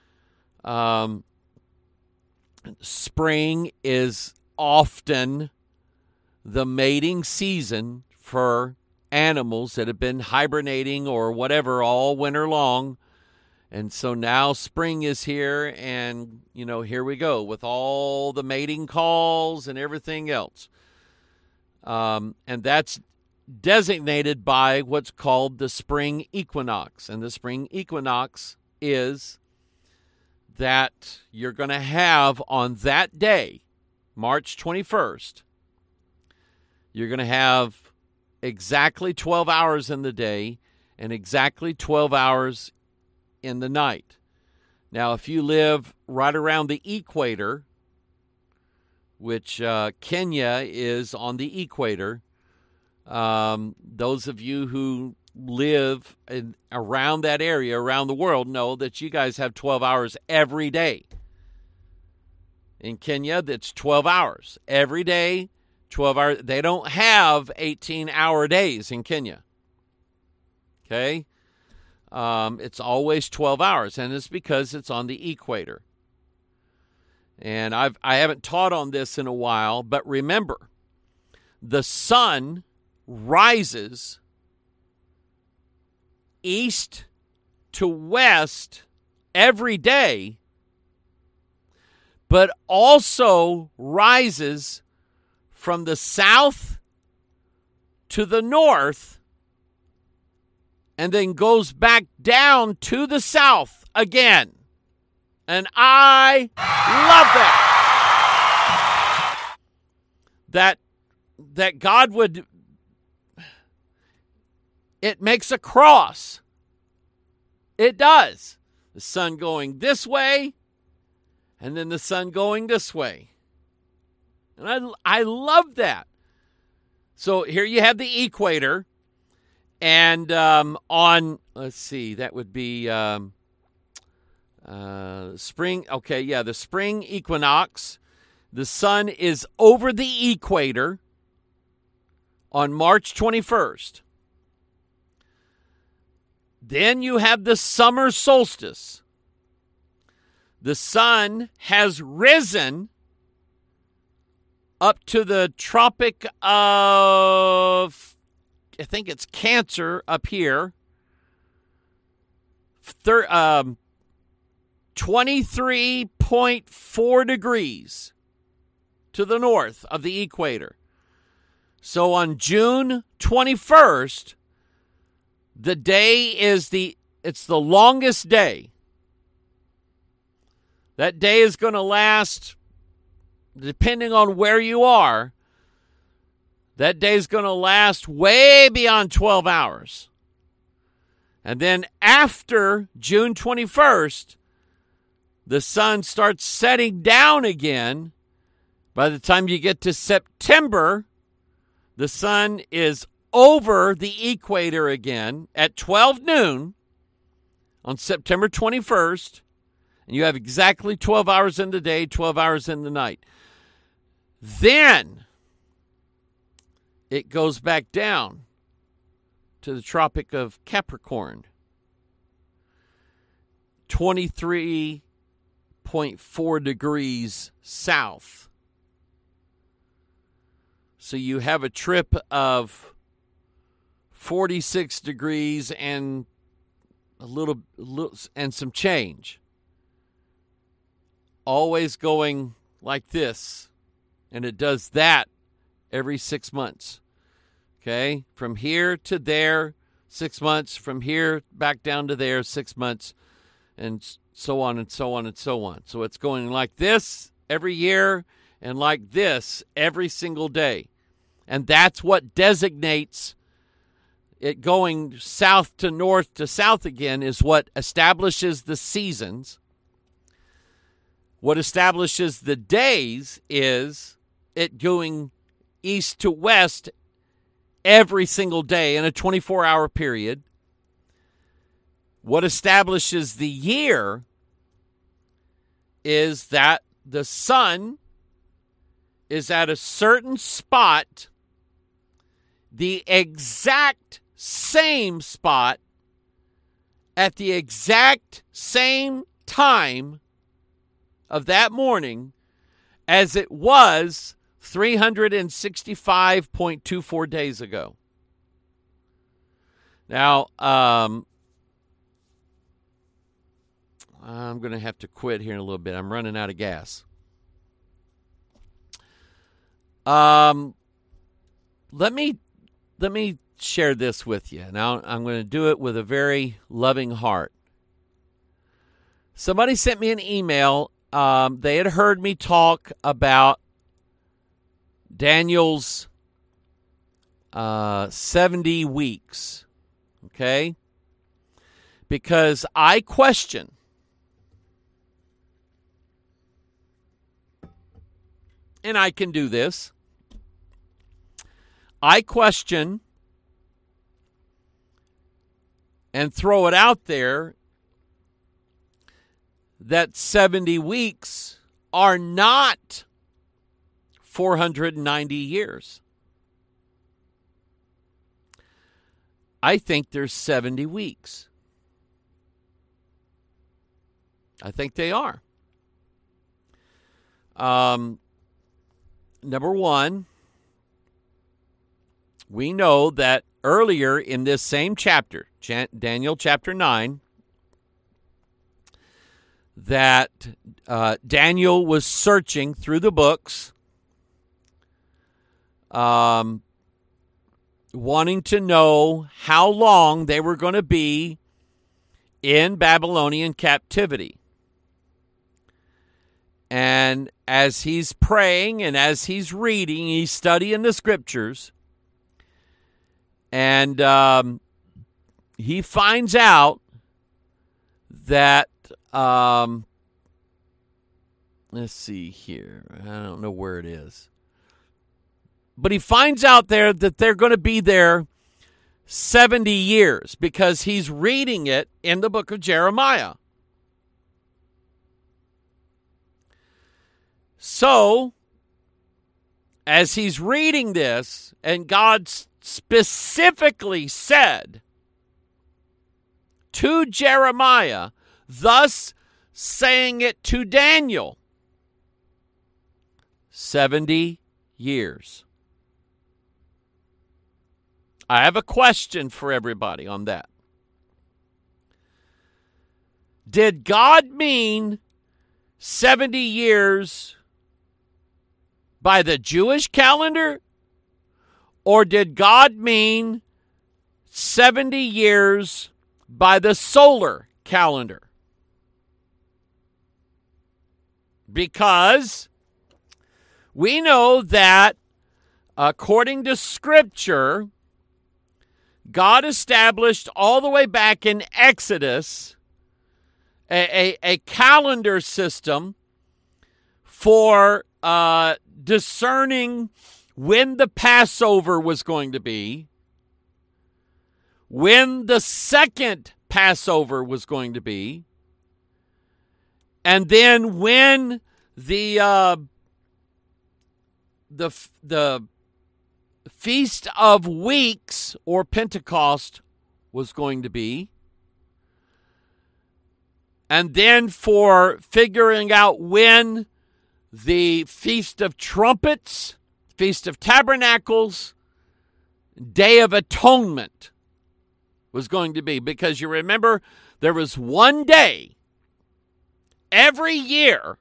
Spring is often the mating season for animals that have been hibernating or whatever all winter long. And so now spring is here, and, here we go with all the mating calls and everything else. And that's designated by what's called the spring equinox. And the spring equinox is that you're going to have on that day, March 21st, you're going to have exactly 12 hours in the day and exactly 12 hours in the night. Now, if you live right around the equator, which Kenya is on the equator, those of you who live around that area, around the world, know that you guys have 12 hours every day. In Kenya, that's 12 hours. Every day, 12 hours. They don't have 18-hour days in Kenya. Okay? It's always 12 hours, and it's because it's on the equator. And I haven't taught on this in a while, but remember, the sun rises east to west every day, but also rises from the south to the north and then goes back down to the south again. And I love that. That God would, it makes a cross. It does. The sun going this way, and then the sun going this way. And I love that. So here you have the equator, and on, let's see, that would be spring. Okay, yeah, the spring equinox. The sun is over the equator on March 21st. Then you have the summer solstice. The sun has risen up to the Tropic of, I think it's Cancer up here, 23.4 degrees to the north of the equator. So on June 21st, the day is it's the longest day. That day is going to last, depending on where you are, that day is going to last way beyond 12 hours. And then after June 21st, the sun starts setting down again. By the time you get to September, the sun is over the equator again at 12 noon on September 21st. And you have exactly 12 hours in the day, 12 hours in the night. Then it goes back down to the Tropic of Capricorn. 23.4 degrees south. So you have a trip of 46 degrees and a little and some change. Always going like this. And it does that every 6 months. Okay? From here to there, 6 months. From here back down to there, 6 months. And so on and so on and so on. So it's going like this every year and like this every single day. And that's what designates it going south to south again, is what establishes the seasons. What establishes the days is it going east to west every single day in a 24-hour period. What establishes the year is that the sun is at a certain spot, the exact same spot, at the exact same time of that morning as it was 365.24 days ago. Now, I'm going to have to quit here in a little bit. I'm running out of gas. Let me share this with you. Now, I'm going to do it with a very loving heart. Somebody sent me an email. They had heard me talk about Daniel's 70 weeks, okay? Because I question and I can do this. I question and throw it out there that 70 weeks are not 490 years. I think there's 70 weeks. I think they are. Number one, we know that earlier in this same chapter, Daniel chapter 9, that Daniel was searching through the books, wanting to know how long they were going to be in Babylonian captivity. And as he's praying and as he's reading, he's studying the scriptures, and he finds out that, let's see here, I don't know where it is, but he finds out there that they're going to be there 70 years because he's reading it in the book of Jeremiah. So, as he's reading this, and God specifically said to Jeremiah, thus saying it to Daniel, 70 years. I have a question for everybody on that. Did God mean 70 years by the Jewish calendar? Or did God mean 70 years by the solar calendar? Because we know that according to Scripture, God established all the way back in Exodus a calendar system for discerning when the Passover was going to be, when the second Passover was going to be, and then when the Feast of Weeks or Pentecost was going to be, and then for figuring out when the Feast of Trumpets, Feast of Tabernacles, Day of Atonement was going to be, because you remember there was one day every year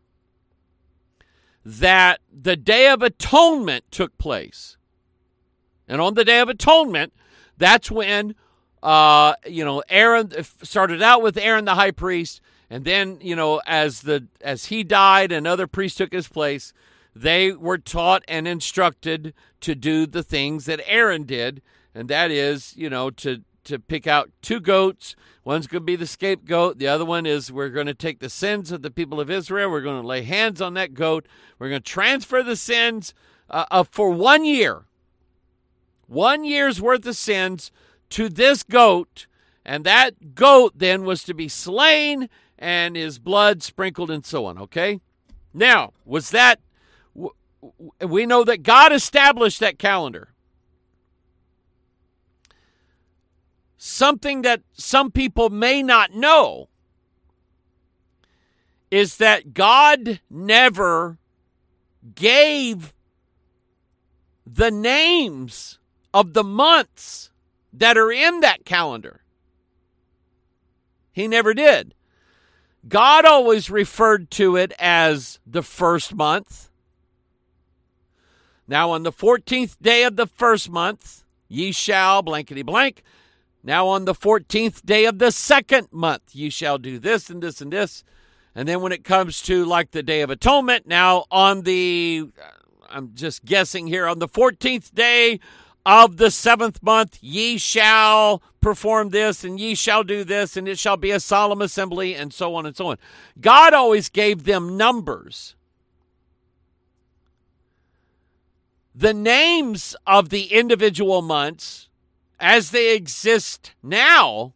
that the Day of Atonement took place. And on the Day of Atonement, that's when, Aaron started out with Aaron the high priest, and then, as he died and other priests took his place, they were taught and instructed to do the things that Aaron did, and that is, to pick out two goats. One's going to be the scapegoat. The other one is we're going to take the sins of the people of Israel. We're going to lay hands on that goat. We're going to transfer the sins for 1 year. 1 year's worth of sins to this goat. And that goat then was to be slain and his blood sprinkled and so on, okay? Now, we know that God established that calendar. Something that some people may not know is that God never gave the names of the months that are in that calendar. He never did. God always referred to it as the first month. Now on the 14th day of the first month, ye shall blankety blank. Now on the 14th day of the second month, ye shall do this and this and this. And then when it comes to like the Day of Atonement, now on I'm just guessing here, on the 14th day of the seventh month, ye shall perform this and ye shall do this and it shall be a solemn assembly and so on and so on. God always gave them numbers. The names of the individual months as they exist now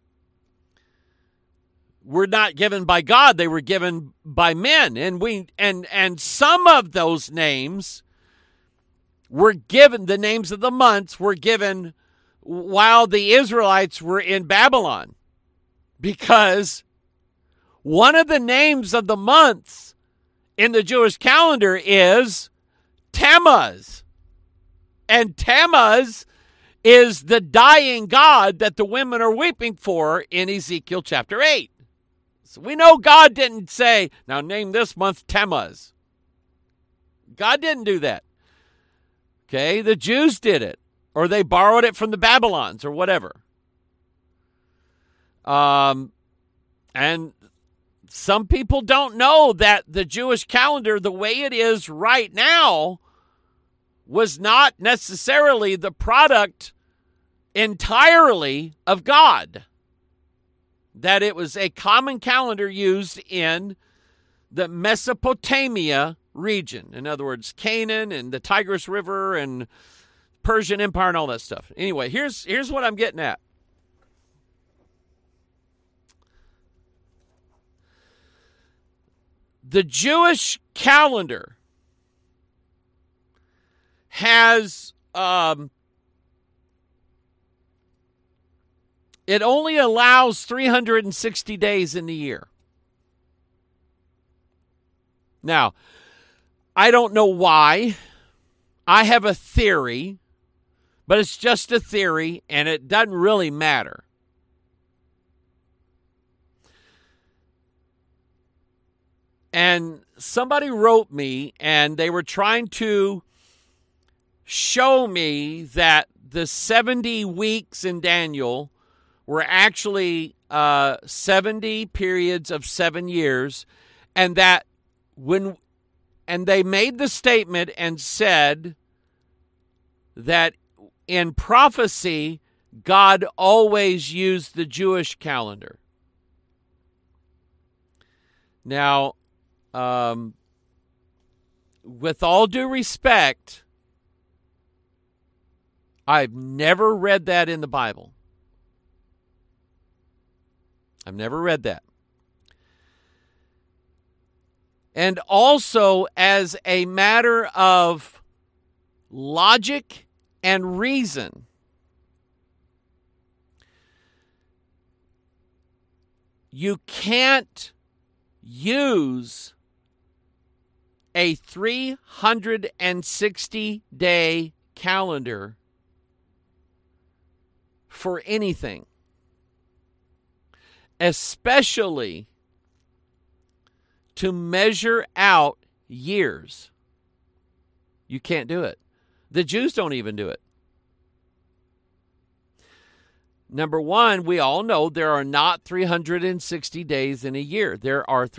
were not given by God. They were given by men. And some of those names were given, the names of the months were given while the Israelites were in Babylon. Because one of the names of the months in the Jewish calendar is Tammuz. And Tammuz is the dying god that the women are weeping for in Ezekiel chapter 8. So we know God didn't say, now name this month Tammuz. God didn't do that. Okay, the Jews did it. Or they borrowed it from the Babylons or whatever. And some people don't know that the Jewish calendar, the way it is right now, was not necessarily the product entirely of God. That it was a common calendar used in the Mesopotamia region. In other words, Canaan and the Tigris River and Persian Empire and all that stuff. Anyway, here's what I'm getting at. The Jewish calendar has it only allows 360 days in the year. Now, I don't know why. I have a theory, but it's just a theory, and it doesn't really matter. And somebody wrote me, and they were trying to show me that the 70 weeks in Daniel were actually 70 periods of 7 years, and that they made the statement and said that in prophecy, God always used the Jewish calendar. Now, with all due respect, I've never read that in the Bible. I've never read that. And also, as a matter of logic and reason, you can't use a 360-day calendar for anything. especially to measure out years. You can't do it. The Jews don't even do it. Number one, we all know there are not 360 days in a year. There are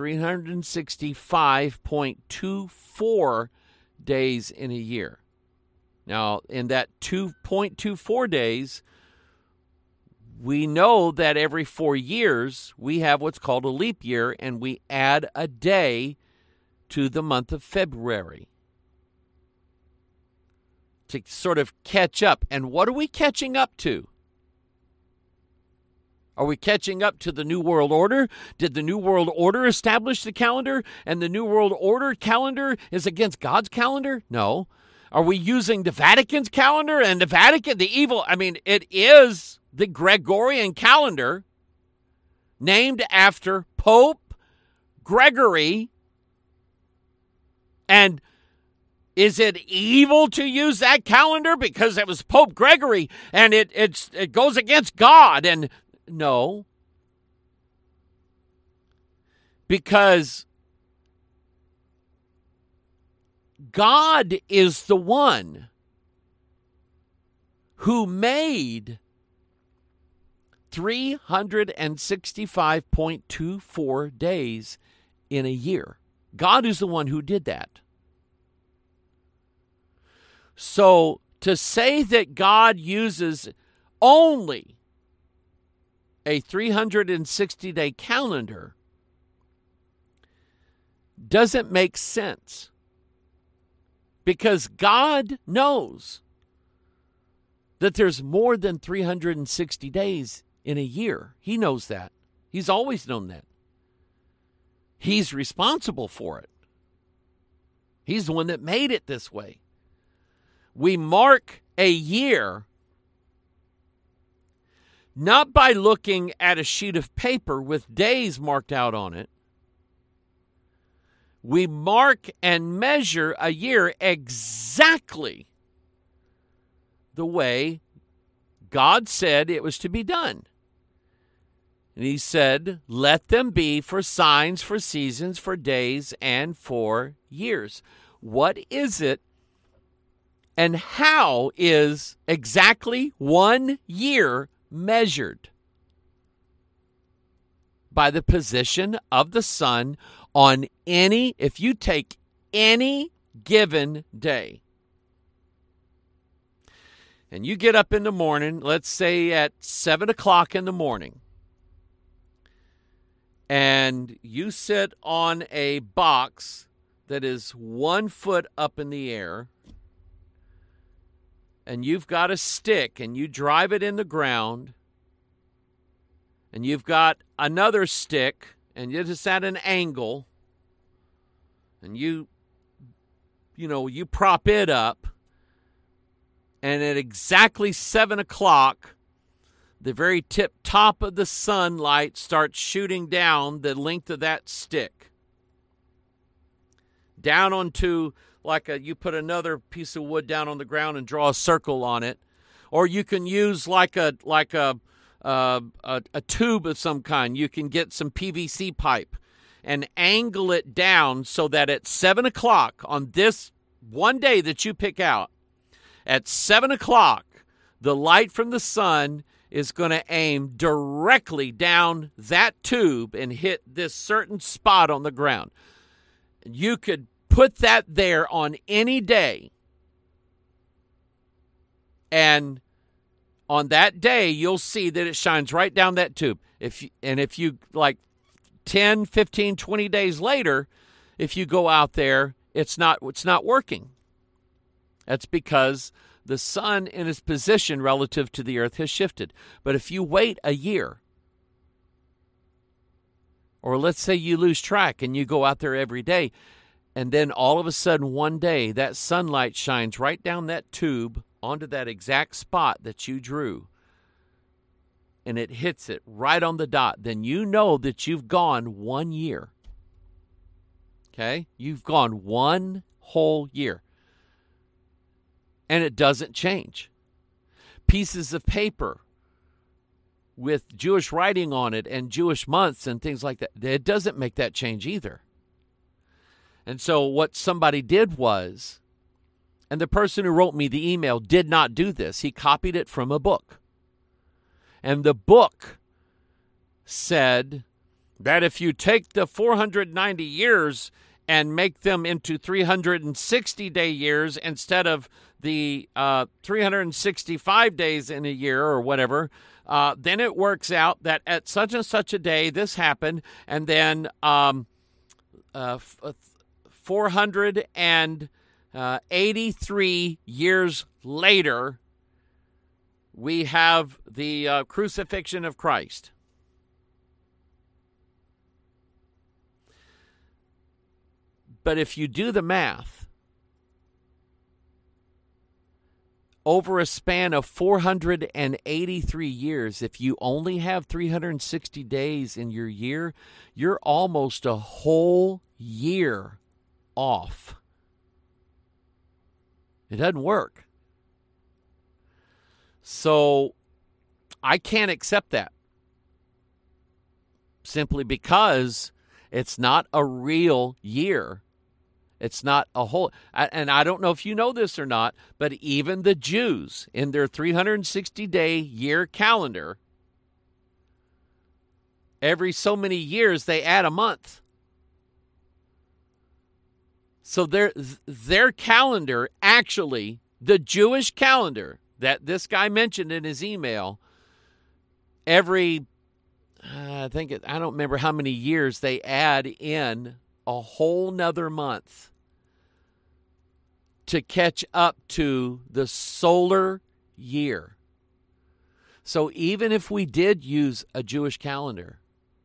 365.24 days in a year. Now, in that 2.24 days, we know that every 4 years we have what's called a leap year, and we add a day to the month of February to sort of catch up. And what are we catching up to? Are we catching up to the New World Order? Did the New World Order establish the calendar, and the New World Order calendar is against God's calendar? No. Are we using the Vatican's calendar, and the Vatican, the evil? I mean, it is the Gregorian calendar, named after Pope Gregory. And is it evil to use that calendar because it was Pope Gregory and it goes against God? And no, because God is the one who made 365.24 days in a year. God is the one who did that. So to say that God uses only a 360-day calendar doesn't make sense, because God knows that there's more than 360 days in a year. He knows that. He's always known that. He's responsible for it. He's the one that made it this way. We mark a year not by looking at a sheet of paper with days marked out on it. We mark and measure a year exactly the way God said it was to be done. And he said, let them be for signs, for seasons, for days, and for years. What is it, and how is exactly 1 year measured? By the position of the sun on any, if you take any given day. And you get up in the morning, let's say at 7 o'clock in the morning, and you sit on a box that is 1 foot up in the air, and you've got a stick, and you drive it in the ground, and you've got another stick, and you're just at an angle, and you prop it up, and at exactly 7 o'clock, the very tip top of the sunlight starts shooting down the length of that stick, down onto you put another piece of wood down on the ground and draw a circle on it, or you can use like a tube of some kind. You can get some PVC pipe and angle it down so that at 7 o'clock on this one day that you pick out, at 7 o'clock, the light from the sun is going to aim directly down that tube and hit this certain spot on the ground. You could put that there on any day, and on that day, you'll see that it shines right down that tube. If you like 10, 15, 20 days later, if you go out there, it's not working. That's because the sun in its position relative to the earth has shifted. But if you wait a year, or let's say you lose track and you go out there every day, and then all of a sudden one day that sunlight shines right down that tube onto that exact spot that you drew, and it hits it right on the dot, then you know that you've gone 1 year. Okay? You've gone 1 whole year. And it doesn't change. Pieces of paper with Jewish writing on it and Jewish months and things like that. It doesn't make that change either. And so what somebody did was, and the person who wrote me the email did not do this. He copied it from a book. And the book said that if you take the 490 years and make them into 360-day years instead of the 365 days in a year or whatever, then it works out that at such and such a day this happened, and then 483 years later, we have the crucifixion of Christ. But if you do the math, over a span of 483 years, if you only have 360 days in your year, you're almost a whole year off. It doesn't work. So I can't accept that, simply because it's not a real year. It's not a whole, and I don't know if you know this or not, but even the Jews in their 360-day year calendar, every so many years they add a month. So their calendar, actually, the Jewish calendar that this guy mentioned in his email, every, I don't remember how many years they add in a whole nother month to catch up to the solar year. So even if we did use a Jewish calendar,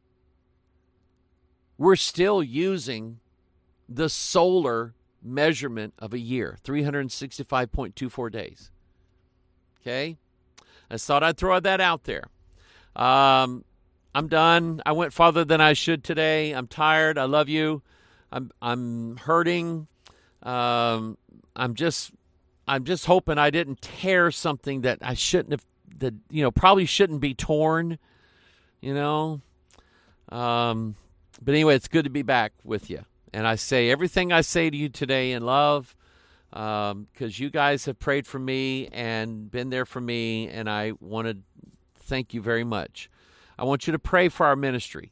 we're still using the solar measurement of a year, 365.24 days. Okay? I just thought I'd throw that out there. I'm done. I went farther than I should today. I'm tired. I love you. I'm hurting. I'm just hoping I didn't tear something that I shouldn't have, that, probably shouldn't be torn, But anyway, it's good to be back with you. And I say everything I say to you today in love, because you guys have prayed for me and been there for me, and I want to thank you very much. I want you to pray for our ministry.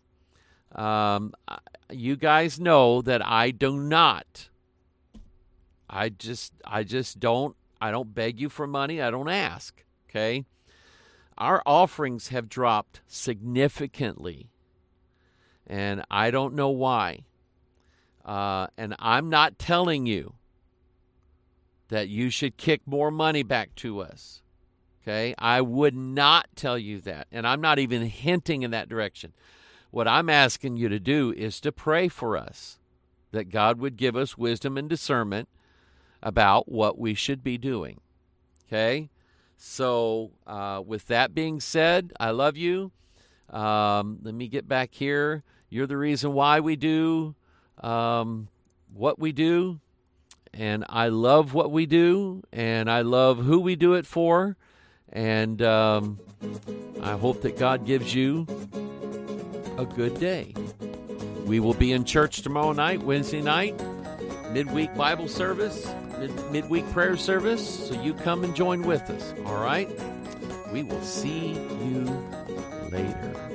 You guys know that I don't beg you for money. I don't ask, okay? Our offerings have dropped significantly, and I don't know why. And I'm not telling you that you should kick more money back to us, okay? I would not tell you that, and I'm not even hinting in that direction. What I'm asking you to do is to pray for us, that God would give us wisdom and discernment about what we should be doing, okay? So with that being said, I love you. Let me get back here. You're the reason why we do what we do, and I love what we do, and I love who we do it for, and I hope that God gives you a good day. We will be in church tomorrow night, Wednesday night, midweek Bible service, midweek prayer service, so you come and join with us, all right? We will see you later.